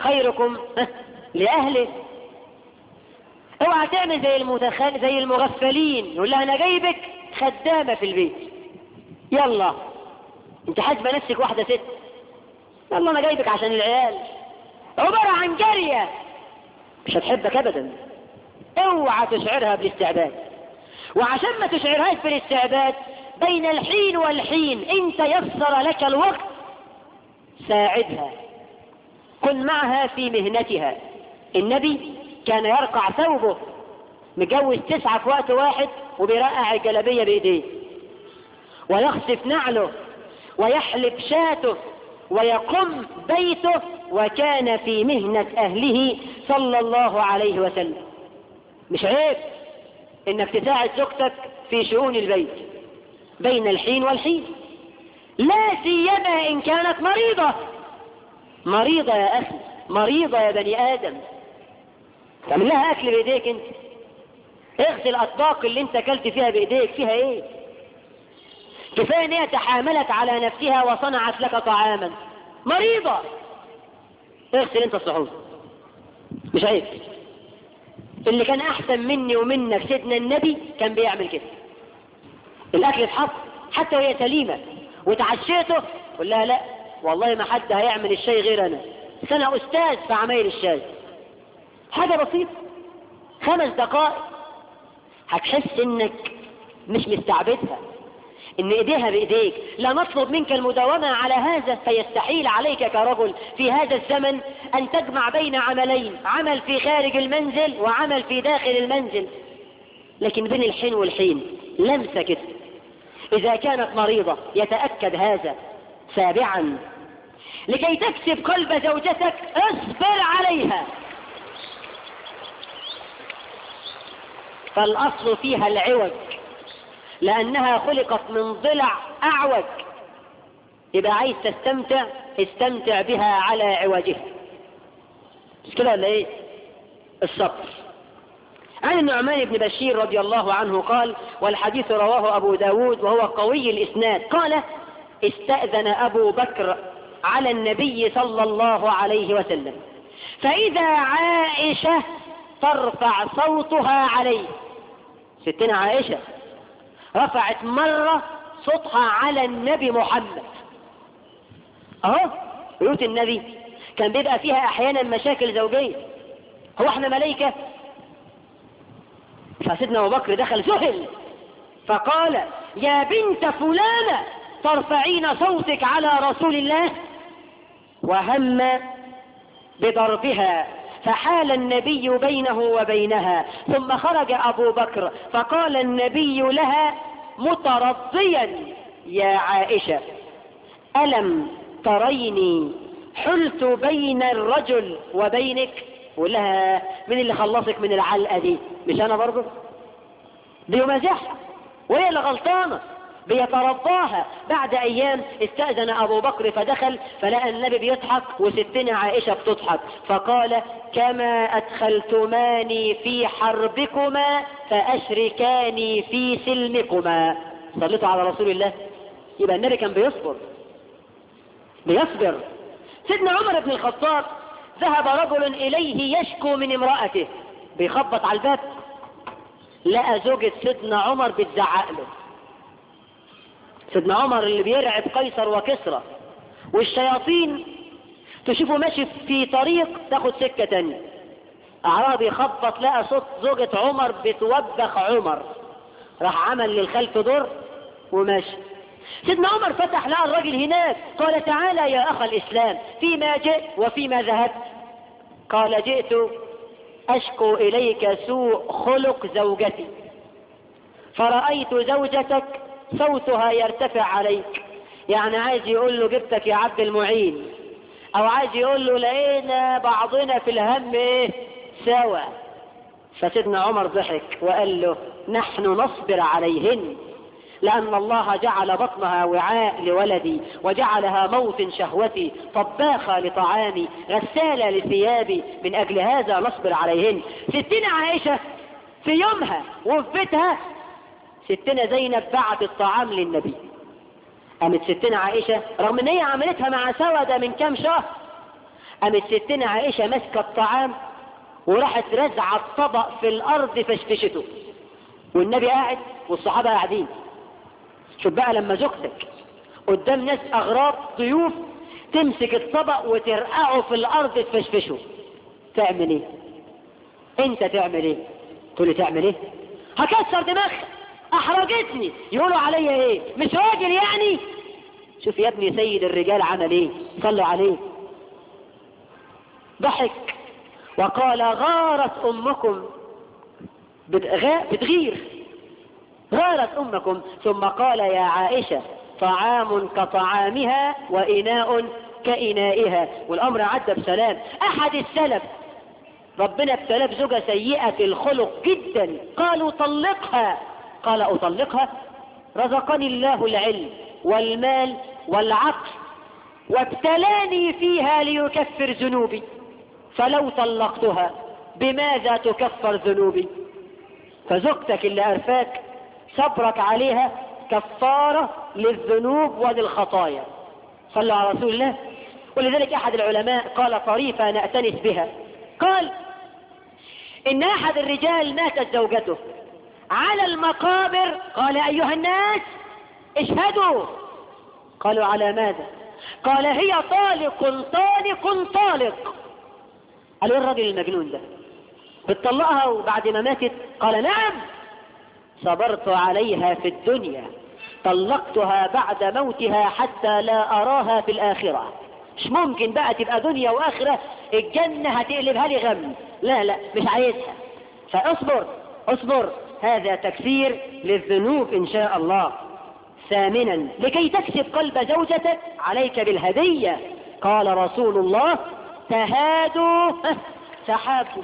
لأهله. اوعى تعمل زي المغفلين، يقول لها أنا جايبك خدامة في البيت، يلا انت حاسبة نفسك واحدة ست، يلا أنا جايبك عشان العيال، عبارة عن جارية، مش هتحبك أبدا. اوعى تشعرها بالاستعباد. وعشان ما تشعرهاش بالاستعباد، بين الحين والحين إن تيسر لك الوقت ساعدها، كن معها في مهنتها. النبي كان يرقع ثوبه، مجوز 9 في وقت واحد، وبيرقع الجلابية بإيديه، ويخسف نعله، ويحلب شاته، ويقم بيته، وكان في مهنة أهله صلى الله عليه وسلم. مش عيب إنك تساعد زوجتك في شؤون البيت بين الحين والحين، لا سيما إن كانت مريضة يا أخي، مريضة يا بني آدم. تعمل لها أكل بإيديك أنت، اغسل الأطباق اللي أنت أكلت فيها بإيديك، فيها إيه؟ كفاية أن هي تحاملت على نفسها وصنعت لك طعاما، مريضة، اغسل أنت الصحون، مش عيب. اللي كان أحسن مني ومنك سيدنا النبي كان بيعمل كده. الأكل اتحط حتى وهي سليمة، وتعشيته قل لها لا والله ما حد هيعمل الشاي غير أنا أستاذ في عمايل الشاي. حاجة بسيطة، 5 دقائق هتحس إنك مش مستعبدها، إن إيديها بإيديك. لا نطلب منك المداومة على هذا، فيستحيل عليك كرجل في هذا الزمن أن تجمع بين عملين، عمل في خارج المنزل وعمل في داخل المنزل. لكن بين الحين والحين لمسة كده، إذا كانت مريضة يتأكد هذا. سابعا، لكي تكسب قلب زوجتك اصبر عليها، فالأصل فيها العوج، لأنها خلقت من ضلع أعوج. يبقى عايز تستمتع، استمتع بها على عوجها. مش كده ولا ايه؟ الصبر. عن النعمان بن بشير رضي الله عنه قال، والحديث رواه أبو داود وهو قوي الإسناد، قال: استأذن أبو بكر على النبي صلى الله عليه وسلم، فإذا عائشة ترفع صوتها عليه. ستنا عائشة رفعت مرة صوتها على النبي محمد. اهو بيوت النبي كان بيبقى فيها احيانا مشاكل زوجية. هو احنا ملائكة؟ فسيدنا ابو بكر دخل سهل فقال: يا بنت فلانة ترفعين صوتك على رسول الله، وهم بضربها، فحال النبي بينه وبينها، ثم خرج أبو بكر فقال النبي لها مترضيا: يا عائشة، ألم تريني حلت بين الرجل وبينك؟ وقال لها: من اللي خلصك من العلقة دي؟ مش أنا برضه؟ بيمازحها وهي اللي غلطانة، بيترضاها. بعد أيام استأذن أبو بكر فدخل فلقى النبي بيضحك وستنا عائشة بتضحك، فقال: كما أدخلتماني في حربكما فأشركاني في سلمكما. صليتوا على رسول الله. يبقى النبي كان بيصبر. سيدنا عمر بن الخطاب ذهب رجل إليه يشكو من امرأته، بيخبط على الباب، لقى زوجة سيدنا عمر بتزعق له. سيدنا عمر اللي بيرعب قيصر وكسرى، والشياطين تشوفه ماشي في طريق تاخد سكة تانية. اعرابي يخبط لقى صوت زوجة عمر بتوبخ عمر، راح عمل للخلف دور وماشي. سيدنا عمر فتح لقى الراجل هناك، قال: تعالى يا اخ الاسلام، فيما جئت وفيما ذهبت؟ قال: جئت اشكو اليك سوء خلق زوجتي، فرأيت زوجتك صوتها يرتفع عليك. يعني عايز يقول له جبتك يا عبد المعين، او عايز يقول له لقينا بعضنا في الهم ايه سوا. فسيدنا عمر ضحك وقال له: نحن نصبر عليهن، لأن الله جعل بطنها وعاء لولدي، وجعلها موطن شهوتي، طباخة لطعامي، غسالة لثيابي، من أجل هذا نصبر عليهن. ستنا عائشة في يومها وفي بيتها، ستنا زينب بعت الطعام للنبي. قامت ستنا عائشة رغم ان هي عملتها مع سودة من كام شهر، قامت ستنا عائشة ماسكة الطعام وراحت رزعة الطبق في الارض فشفشته، والنبي قاعد والصحابة قاعدين. شوف بقى لما زوجتك قدام ناس اغراب ضيوف تمسك الطبق وترقعه في الارض تفشفشه، تعمل ايه؟ انت تعمل ايه؟ تقولي تعمل ايه؟ هكسر دماغك، احرجتني، يقولوا عليا ايه؟ مش راجل يعني؟ شوف يا ابني سيد الرجال عمل ايه، صلوا عليه. ضحك وقال: غارت امكم، بتغير، غارت امكم. ثم قال: يا عائشة، طعام كطعامها وإناء كإنائها. والامر عدى بسلام. احد السلف ربنا ابتلاه بزوجة سيئة الخلق جدا، قالوا: طلقها. قال: أطلقها؟ رزقني الله العلم والمال والعقل، وابتلاني فيها ليكفر ذنوبي، فلو طلقتها بماذا تكفر ذنوبي؟ فزوجتك اللي أرفاك صبرك عليها كفارة للذنوب وللخطايا. صلوا على رسول الله. ولذلك أحد العلماء قال طريفة نأتنس بها، قال: إن أحد الرجال ماتت زوجته على المقابر، قال: أيها الناس اشهدوا. قالوا: على ماذا؟ قال: هي طالق طالق طالق. قالوا: ايه الراجل المجنون ده بتطلقها وبعد ما ماتت؟ قال: نعم، صبرت عليها في الدنيا، طلقتها بعد موتها حتى لا أراها في الآخرة. مش ممكن بقى تبقى دنيا وآخرة، الجنة هتقلبها لي غم، لا مش عايزها. فاصبر اصبر، هذا تكفير للذنوب إن شاء الله. ثامنا لكي تكسب قلب زوجتك عليك بالهدية. قال رسول الله تهادوا تحابوا.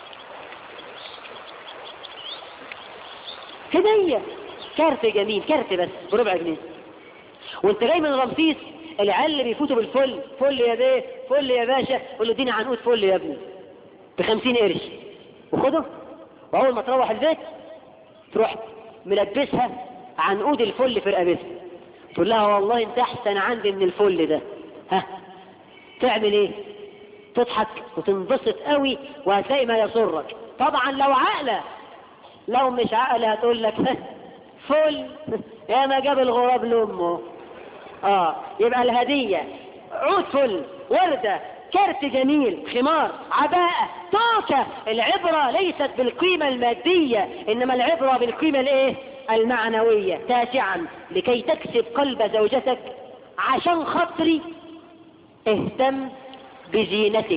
هدية كارت جميل، كارت بس بربع جنيه، وانت جاي من رمسيس العيال اللي بيفوتوا بالفل، فل يا بيه، فل يا باشا، قول له اديني عنقود فل يا ابني ب50 قرش وخده. واول ما تروح البيت تروح ملبسها عنقود الفل في رقبتها، تقول لها والله انت احسن عندي من الفل ده. ها تعمل ايه؟ تضحك وتنبسط قوي وهتلاقي ما يسرك. طبعا لو عاقله، لو مش عاقله هتقول لك فل يا ما جاب الغراب لامه. يبقى الهدية عود فل، وردة، كارت جميل، خمار، عباءة، توكة. العبرة ليست بالقيمة المادية، انما العبرة بالقيمة الايه؟ المعنوية. تاسعا لكي تكسب قلب زوجتك عشان خاطري اهتم بزينتك،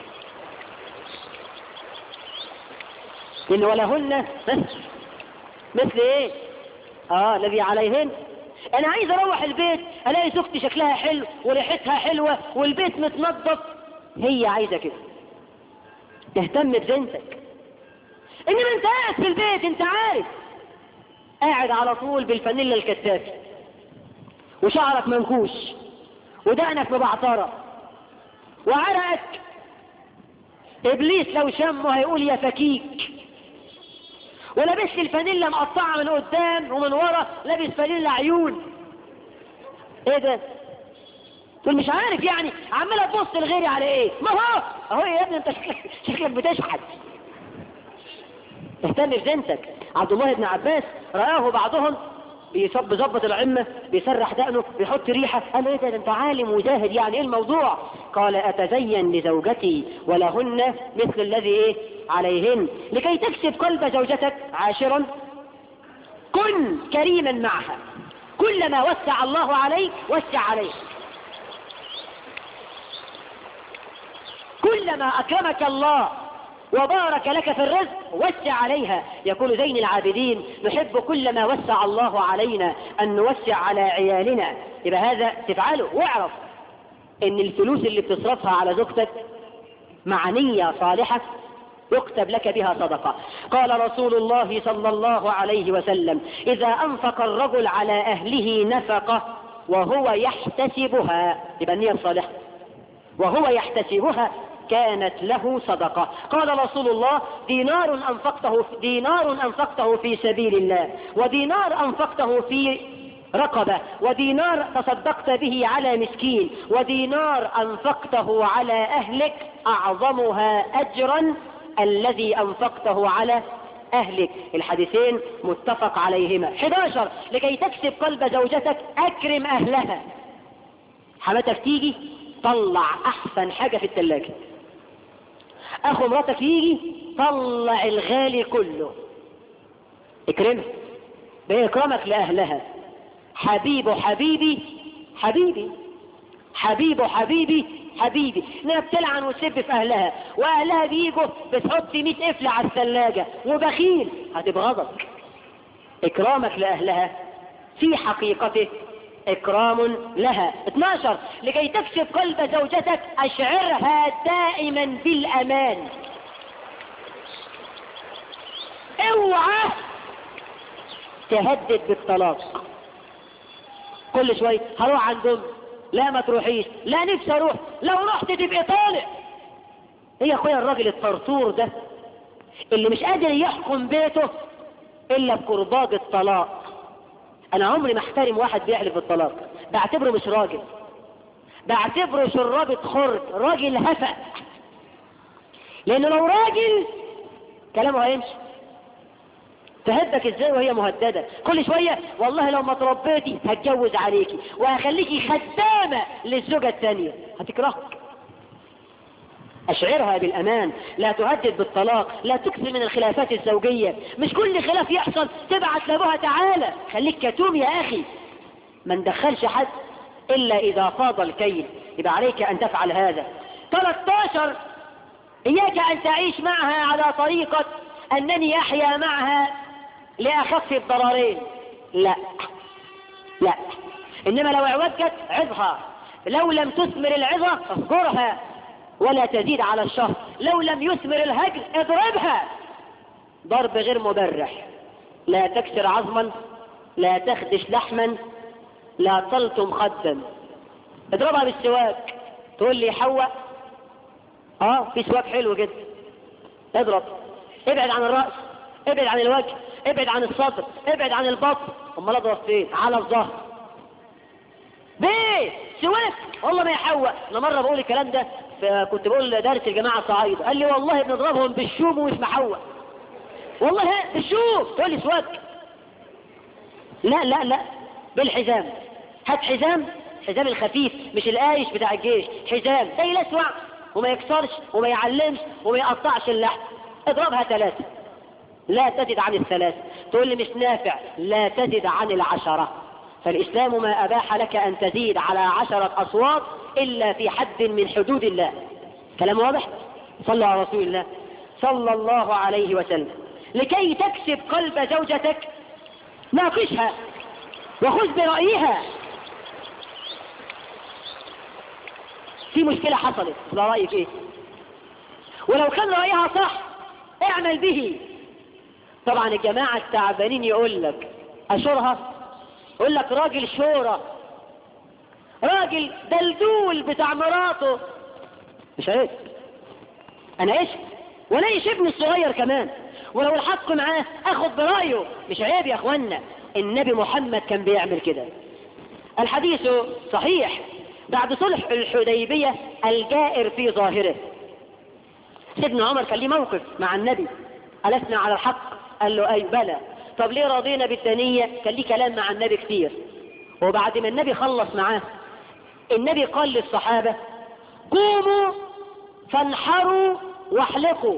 إن ولهن مثل ايه؟ الذي عليهن. انا عايز اروح البيت الاقي زوجتي شكلها حلو وريحتها حلوة والبيت متنظف. هي عايزة كده، تهتم بزينتك. انما انت قاعد في البيت، انت عارف قاعد على طول بالفانيلا الكتافي وشعرك منكوش ودقنك مبعطرة وعرقك ابليس لو شمه هيقول يا فكيك، ولابس لي الفانيلا مقطعة من قدام ومن ورا، لابس فانيلا عيون. ايه ده؟ تقول مش عارف يعني، عمالة تبص لغيري على ايه؟ ما هو يا ابني انت شكلك بتشحت. اهتم بزينتك. عبد الله بن عباس رآه بعضهم بيظبط العمة، بيسرح دقنه، بيحط ريحة، قال ايه ده انت عالم وجاهد، يعني ايه الموضوع؟ قال اتزين لزوجتي ولهن مثل الذي ايه عليهن لكي تكسب قلب زوجتك. عاشرا كن كريما معها، كلما وسع الله عليك وسع عليك، كلما أكرمك الله وبارك لك في الرزق وسع عليها. يقول زين العابدين نحب كلما وسع الله علينا أن نوسع على عيالنا. يبقى هذا تفعله، واعرف ان الفلوس اللي بتصرفها على زوجتك مع نية صالحة يكتب لك بها صدقة. قال رسول الله صلى الله عليه وسلم إذا أنفق الرجل على أهله نفقة وهو يحتسبها، يبقى النية الصالحة، وهو يحتسبها كانت له صدقة. قال رسول الله دينار أنفقته في سبيل الله، ودينار أنفقته في رقبة، ودينار تصدقت به على مسكين، ودينار أنفقته على أهلك أعظمها أجرا الذي أنفقته على أهلك. الحديثين متفق عليهما. 11 لكي تكسب قلب زوجتك أكرم أهلها. حماتك تيجي طلع أحسن حاجة في الثلاجة، أخو مراتك يجي طلع الغالي كله، اكرمها بإكرامك لأهلها. حبيب حبيبي حبيبي، حبيب حبيبي حبيبي. انها بتلعن وتسب في اهلها، واهلها بيجوا بتحط 100 قفل على الثلاجة وبخيل، هتبغضك. اكرامك لاهلها في حقيقته اكرام لها. 12 لكي تكسب قلب زوجتك اشعرها دائما بالامان. اوعى تهدد بالطلاق كل شوية، هروح عندهم، لا ما تروحيش، لا نفسي اروح، لو رحت تبقى طالع. هي اخويا الراجل الطرطور ده اللي مش قادر يحكم بيته الا بكرباج الطلاق. انا عمري ما احترم واحد بيحلف بالطلاق، بعتبره مش راجل، بعتبره شرابة خرج، راجل هفأ. لانه لو راجل كلامه هيمشي. تهدك ازاي وهي مهددة كل شوية؟ والله لو ما تربيتي هتجوز عليكي وهخليكي خدامة للزوجة الثانية، هتكرهك. اشعرها بالامان، لا تهدد بالطلاق، لا تكثر من الخلافات الزوجية. مش كل خلاف يحصل تبعت لابوها تعالى، خليك كتوم يا اخي. ما ندخلش حد الا اذا فاض الكيل، يبقى عليك ان تفعل هذا. 13 اياك ان تعيش معها على طريقة انني احيا معها لأخف الضررين. لا، لا، انما لو اعوجت عظها، لو لم تثمر العظة اهجرها ولا تزيد على الشهر، لو لم يثمر الهجر اضربها ضرب غير مبرح. لا تكسر عظما، لا تخدش لحما، لا تلطم خدا. اضربها بالسواك. تقول لي حواء، في سواك حلو جدا، اضرب. ابعد عن الرأس، ابعد عن الوجه، ابعد عن الصدر، ابعد عن البطن. امال اضرب فين؟ على الظهر. بيه سواك والله ما يحوق. انا مره بقول الكلام ده، كنت بقول درس الجماعه صعيد، قال لي والله بنضربهم بالشوم ومش محوق. والله بالشوم. تقول لي سواك؟ لا لا لا، بالحزام. هات حزام، حزام الخفيف مش القايش بتاع الجيش، حزام ده يلسوع وما يكسرش وما يعلمش وما يقطعش اللحم. اضربها 3، لا تزد عن 3. تقول لي مش نافع، لا تزد عن 10. فالإسلام ما أباح لك أن تزيد على 10 أصوات إلا في حد من حدود الله. كلام واضح؟ صلى على رسول الله صلى الله عليه وسلم. لكي تكسب قلب زوجتك ناقشها وخذ برأيها. في مشكلة حصلت، لا رأيك ايه؟ ولو كان رأيها صح اعمل به. طبعا الجماعة التعبانين يقول لك أشورها، يقول لك راجل شورى، راجل دلدول بتاع مراته. مش عيب انا ايش ولا ايش ابني الصغير كمان، ولو الحق معاه اخد برأيه. مش عيب يا اخوانا، النبي محمد كان بيعمل كده. الحديث صحيح. بعد صلح الحديبية الجائر في ظاهره، سيدنا عمر كان ليه موقف مع النبي، ألسنا على الحق؟ قال له أي بلى. طب ليه رضينا بالدنية؟ كان ليه كلام مع النبي كتير. وبعد ما النبي خلص معاه، النبي قال للصحابة قوموا فانحروا واحلقوا،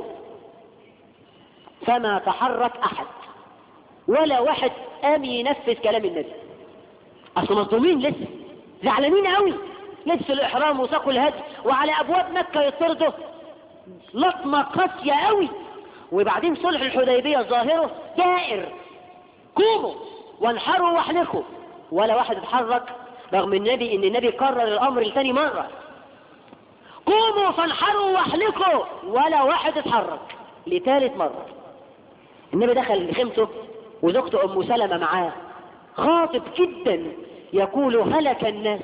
فما تحرك أحد ولا واحد قام ينفذ كلام النبي. أصل مظلومين لسه، زعلانين قوي، لبسوا الإحرام وساقوا الهدي وعلى أبواب مكة يطردوا لطمة قاسية قوي. وبعدين صلح الحديبية ظاهره دائر، قوموا وانحروا واحلقوا، ولا واحد اتحرك، رغم النبي ان النبي كرر الامر لثاني مرة. قوموا فانحروا واحلقوا، ولا واحد اتحرك لثالث مرة. النبي دخل لخيمته وزوجته ام سلمة معاه، خاطب جدا يقول هلك الناس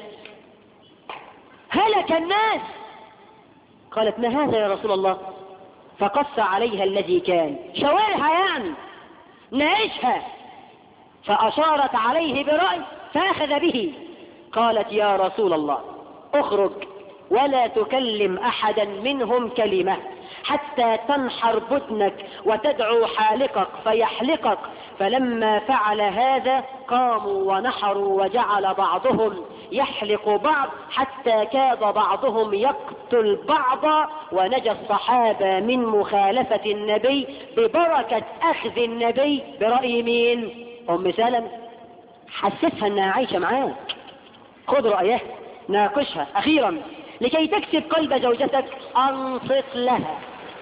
هلك الناس. قالت ما هذا يا رسول الله؟ فقص عليها الذي كان، شاورها يعني ناقشها، فأشارت عليه برأي فأخذ به. قالت يا رسول الله اخرج ولا تكلم أحدا منهم كلمة حتى تنحر بدنك وتدعو حالقك فيحلقك. فلما فعل هذا قاموا ونحروا، وجعل بعضهم يحلق بعض حتى كاد بعضهم يقتل بعضا، ونجى الصحابة من مخالفة النبي ببركة أخذ النبي برأي مين؟ أم سلمة. حسسها أنها عايشة معاك، خذ رأيها ناقشها. أخيرا لكي تكسب قلب زوجتك أنصت لها.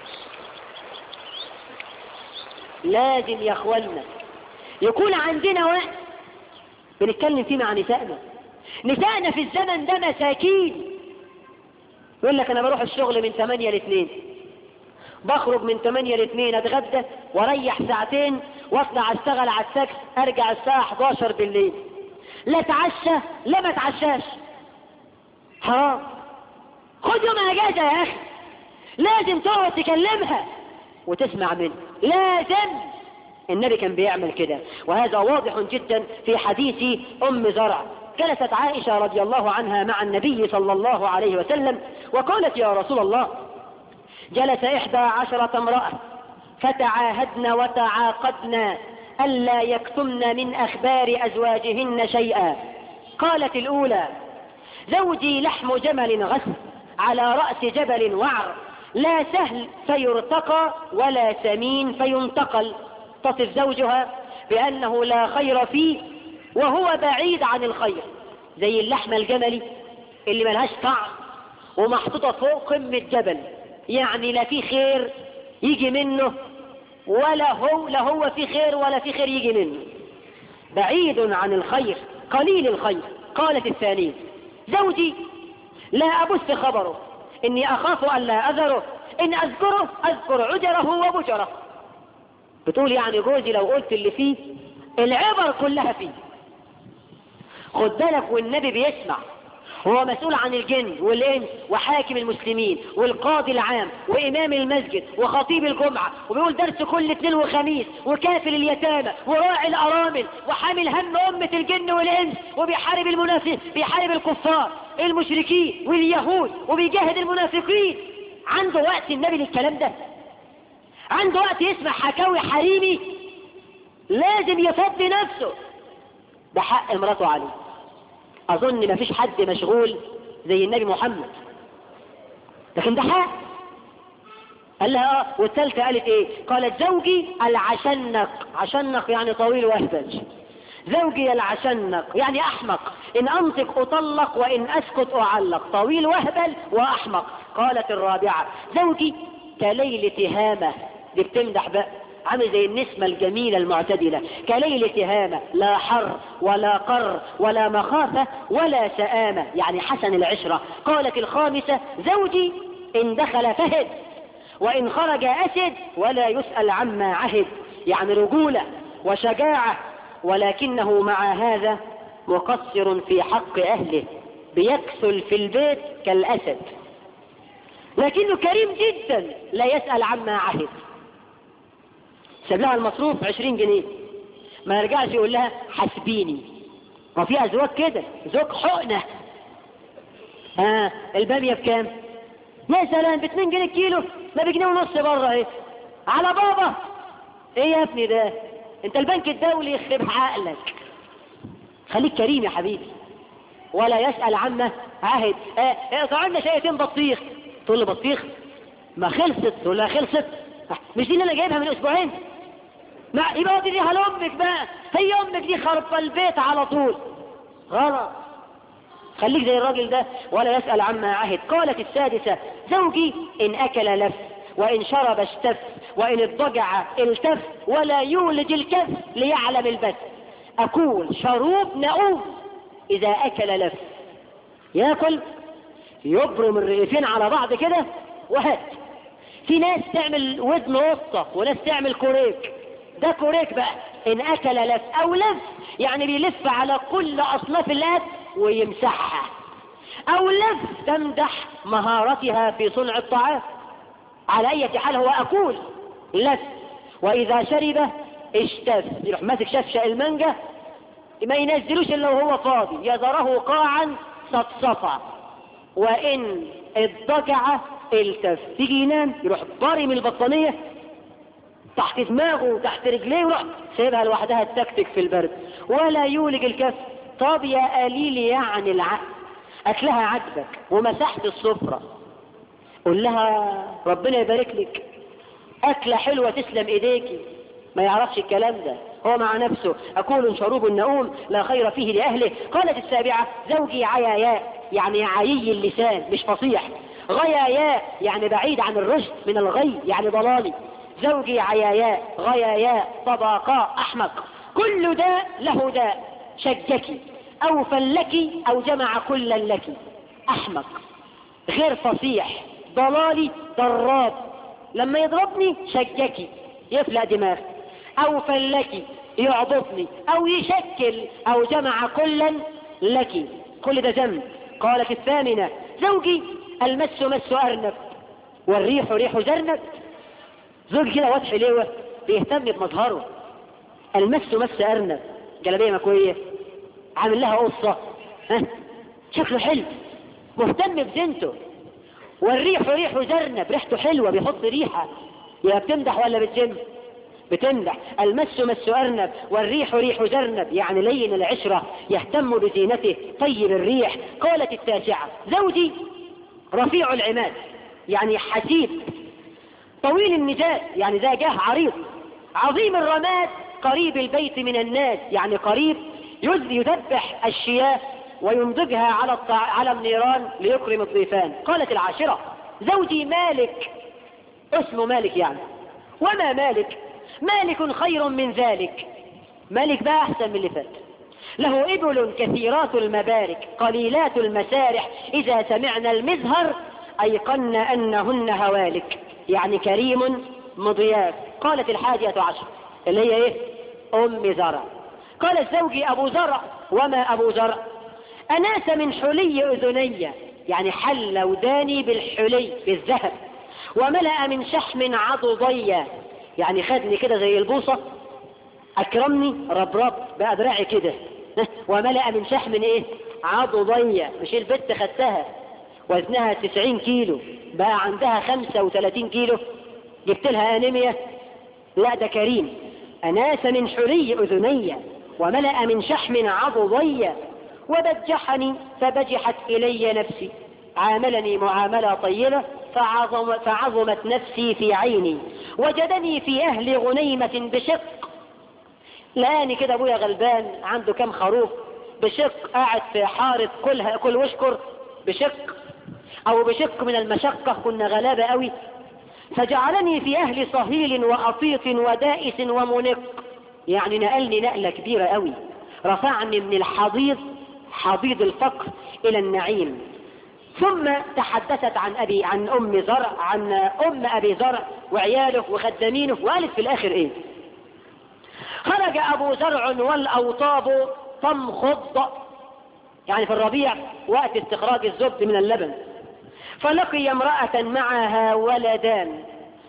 لازم يا أخوانا يكون عندنا وقت بنتكلم فيه مع نسائنا. نسائنا في الزمن ده مساكين. يقول لك أنا بروح الشغل من 8 ل2، بخرج من 8 ل2 أتغدى واريح ساعتين واطلع اشتغل على السكس، ارجع الساعة 11 بالليل، لا اتعشى لا ما اتعشاش. حرام. خد يوم اجازة يا اخي، لازم تقعد تكلمها وتسمع منه، لازم. النبي كان بيعمل كده، وهذا واضح جدا في حديث ام زرع. جلست عائشة رضي الله عنها مع النبي صلى الله عليه وسلم وقالت يا رسول الله جلس 11 امرأة فتعاهدن وتعاقدن ألا يكتمن من أخبار أزواجهن شيئا. قالت الأولى زوجي لحم جمل غث على رأس جبل وعر، لا سهل فيرتقى ولا سمين فينتقل. تصف زوجها بأنه لا خير فيه وهو بعيد عن الخير، زي اللحمة الجملي اللي ملهاش طعم ومحطوطة فوق قمة جبل، يعني لا في خير يجي منه ولا هو في خير ولا في خير يجي منه، بعيد عن الخير. قليل الخير. قالت الثانية: زوجي لا أبث خبره، إني أخاف أن لا أذره، إن أذكره أذكر عجره وبجره. بتقول يعني جوزي لو قلت اللي فيه العبر كلها فيه. خد بالك، والنبي بيسمع، هو مسؤول عن الجن والإنس وحاكم المسلمين والقاضي العام وإمام المسجد وخطيب الجمعة، وبيقول درس كل اثنين وخميس، وكافل اليتامى وراعي الأرامل وحامل هم أمة الجن والإنس، وبيحارب المنافق، بيحارب الكفار المشركين واليهود، وبيجاهد المنافقين. عنده وقت النبي للكلام ده؟ عنده وقت يسمع حكاوي حريمي؟ لازم يفضي نفسه. ده حق امراته عليه. اظن ما فيش حد مشغول زي النبي محمد، لكن ده حق. قال لها والثالثة قالت ايه؟ قالت: زوجي العشنق. عشنق يعني طويل وهبل. زوجي العشنق يعني احمق، ان انطق اطلق وان اسكت اعلق. طويل وهبل واحمق. قالت الرابعة: زوجي كليل تهامة. دي بتمدح بقى، عامل زي النسمة الجميلة المعتدلة. كليل تهامة، لا حر ولا قر ولا مخافة ولا سآمة، يعني حسن العشرة. قالت الخامسة: زوجي إن دخل فهد وإن خرج أسد ولا يسأل عما عهد، يعني رجولة وشجاعة، ولكنه مع هذا مقصر في حق أهله، بيكسل في البيت كالأسد، لكنه كريم جدا لا يسأل عما عهد. ساب لها المصروف 20 جنيه، ما يرجعش يقول لها حسبيني. وفي أزواج كده، زوج حقنة. البامية بكام؟ يا سلام، ب2 جنيه الكيلو، ما ب1.5 جنيه بره اهي. على بابا. ايه يا ابني ده؟ انت البنك الدولي يخرب عقلك. خليك كريم يا حبيبي، ولا يسأل عما عهد. اقطعنا شيئتين بطيخ، تقول له بطيخ؟ ما خلصت. تقول لها خلصت؟ مش دي اللي انا جايبها من اسبوعين؟ ما يبقى دي لامك بقى، هي امك دي خرب البيت على طول. غلط. خليك زي الراجل ده، ولا يسأل عما عهد. قالت السادسة: زوجي إن أكل لف وإن شرب اشتف وإن اضطجع التف ولا يولج الكف ليعلم البث. أكول شروب نؤوم إذا أكل لف. ياكل يبرم الرغيفين على بعض كده وهات. في ناس تعمل ودن وسطة وناس تعمل كوريك. ده كوريك بقى. إن أكل لف أو لف يعني بيلف على كل أصناف الأكل ويمسحها، أو لف تمدح مهارتها في صنع الطعام. على أي حال هو أكول لف. وإذا شرب اشتف، يروح ماسك شفشة المانجا، ما ينزلوش إلا وهو فاضي، يذره قاعا صفصفا. وإن اضطجع التف، تيجي ينام يروح ضارم البطانية تحت دماغه وتحت رجليه ويروح سيبها لوحدها تكتك في البرد. ولا يولج الكف. طب يا قليل يعني العقل، أكلها عجبك ومسحت السفرة، قول لها ربنا يبارك لك، أكلة حلوة تسلم إيديكي. ما يعرفش الكلام ده، هو مع نفسه أكول شروب نؤوم لا خير فيه لأهله. قالت السابعة: زوجي عياياء يعني عيي اللسان مش فصيح. غياياء يعني بعيد عن الرشد، من الغي يعني ضلالي. زوجي عياياء غياياء طباقاء أحمق. كل داء له داء، شجكي أو فلكي أو جمع كلا لك. أحمق غير فصيح ضلالي ضراب، لما يضربني شجكي يفلق دماغ، أو فلكي يعضفني، أو يشكل، أو جمع كلا لك. كل ده جمع. قالت الثامنة: زوجي المس مس أرنب والريح ريح زرنب. زوج كده واضح ليه بيهتم بمظهره. المس مس أرنب، جلابية مكوية، عامل لها قصة، شكله حلو، مهتم بزينته. والريح ريح زرنب، ريحته حلوة، بيحط ريحة. يا بتمدح ولا بتجم؟ بتمدح. المس مس أرنب والريح ريح زرنب يعني لين العشرة، يهتم بزينته طيب الريح. قالت التاسعة: زوجي رفيع العماد يعني حسيب، طويل النجاد يعني ذا جاه عريض، عظيم الرماد قريب البيت من الناس يعني قريب يذبح الشياه وينضجها على النيران ليكرم الضيفان. قالت العاشرة: زوجي مالك، اسمه مالك يعني. وما مالك؟ مالك خير من ذلك. مالك بقى أحسن من اللي فات. له إبل كثيرات المبارك قليلات المسارح، إذا سمعنا المزهر أيقن أنهن هوالك، يعني كريم مضياف. قالت 11 اللي هي إيه؟ أم زرع. قال زوجي أبو زرع. وما أبو زرع؟ أناس من حلي أذني، يعني حل وداني بالحلي بالذهب، وملأ من شحم عضضي، يعني خدني كده زي البوصة، أكرمني ربرب بقى دراعي كده. وملأ من شحم إيه؟ عضضي، مش البت خدتها وزنها 90 كيلو بقى عندها 35 كيلو، جبت لها أنيميا؟ لا، ده كريم. أناس من حلي أذني وملأ من شحم عضضي، وبجحني فبجحت إلي نفسي، عاملني معاملة طيبة فعظمت نفسي في عيني، وجدني في أهل غنيمة بشق. لاني كده ابويا غلبان عنده كام خروف بشق، قاعد في حارة كل واشكر بشق او بشق من المشقة، كنا غلابة قوي. فجعلني في اهل صهيل وأطيط ودائس ومنق، يعني نقلني نقلة كبيرة قوي، رفعني من الحضيض حضيض الفقر الى النعيم. ثم تحدثت عن ام زرع، عن ام ابي زرع وعياله وخدامينه، وقالت في الاخر ايه؟ خرج ابو زرع والاوطاب تمخض، يعني في الربيع وقت استخراج الزبد من اللبن، فلقي امرأة معها ولدان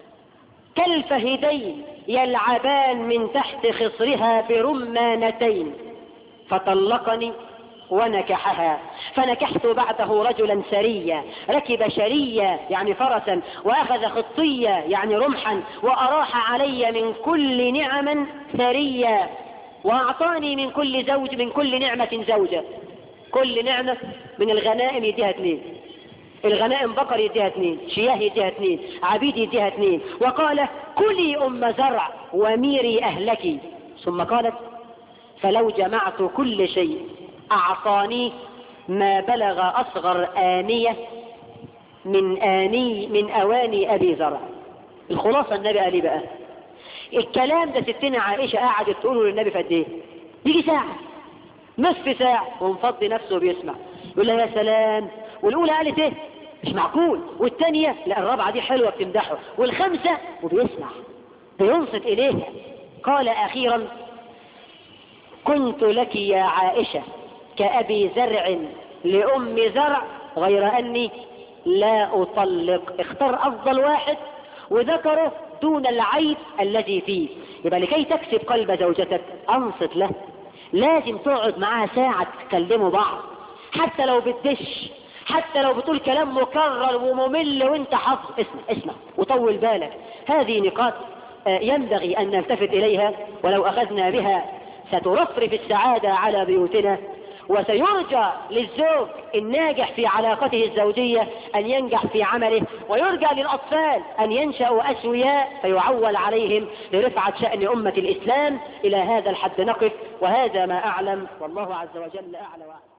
كالفهدين يلعبان من تحت خصرها برمانتين، فطلقني ونكحها، فنكحت بعده رجلا سريا، ركب شريا يعني فرسا، واخذ خطيا يعني رمحا، واراح علي من كل نعم ثريا، واعطاني من كل نعمة زوجة. كل نعمة من الغنائم يديها 2، الغنائم بقر يديها 2، شياه يديها 2، عبيد يديها 2. وقال كلي ام زرع وميري اهلك. ثم قالت فلو جمعت كل شيء أعطاني ما بلغ أصغر آنية من أواني أبي زرع. الخلاصة النبي قال لي بقى الكلام ده ستنا عائشة قاعدت تقوله للنبي في قد ايه؟ يجي ساعة، نصف ساعة، ومفضي نفسه بيسمع، يقول لها يا سلام. والأولى قالت ايه؟ مش معقول. والثانية لا، الرابعة دي حلوة بتمدحه، والخامسة وبيسمع بينصت إليها. قال أخيرا كنت لك يا عائشة كأبي زرع لأم زرع، غير أني لا أطلق. اختار أفضل واحد وذكره دون العيب الذي فيه. يبقى لكي تكسب قلب زوجتك أنصت له، لازم تقعد معها ساعة تكلموا بعض، حتى لو بتدش، حتى لو بتقول كلام مكرر وممل وانت حافظ، اسمع وطول بالك. هذه نقاط ينبغي أن نلتفت إليها، ولو أخذنا بها سترفرف السعادة على بيوتنا، وسيرجى للزوج الناجح في علاقته الزوجية أن ينجح في عمله، ويرجى للأطفال أن ينشأوا أسوياء فيعول عليهم لرفعة شأن أمة الإسلام. إلى هذا الحد نقف، وهذا ما أعلم، والله عز وجل أعلى وأعلم.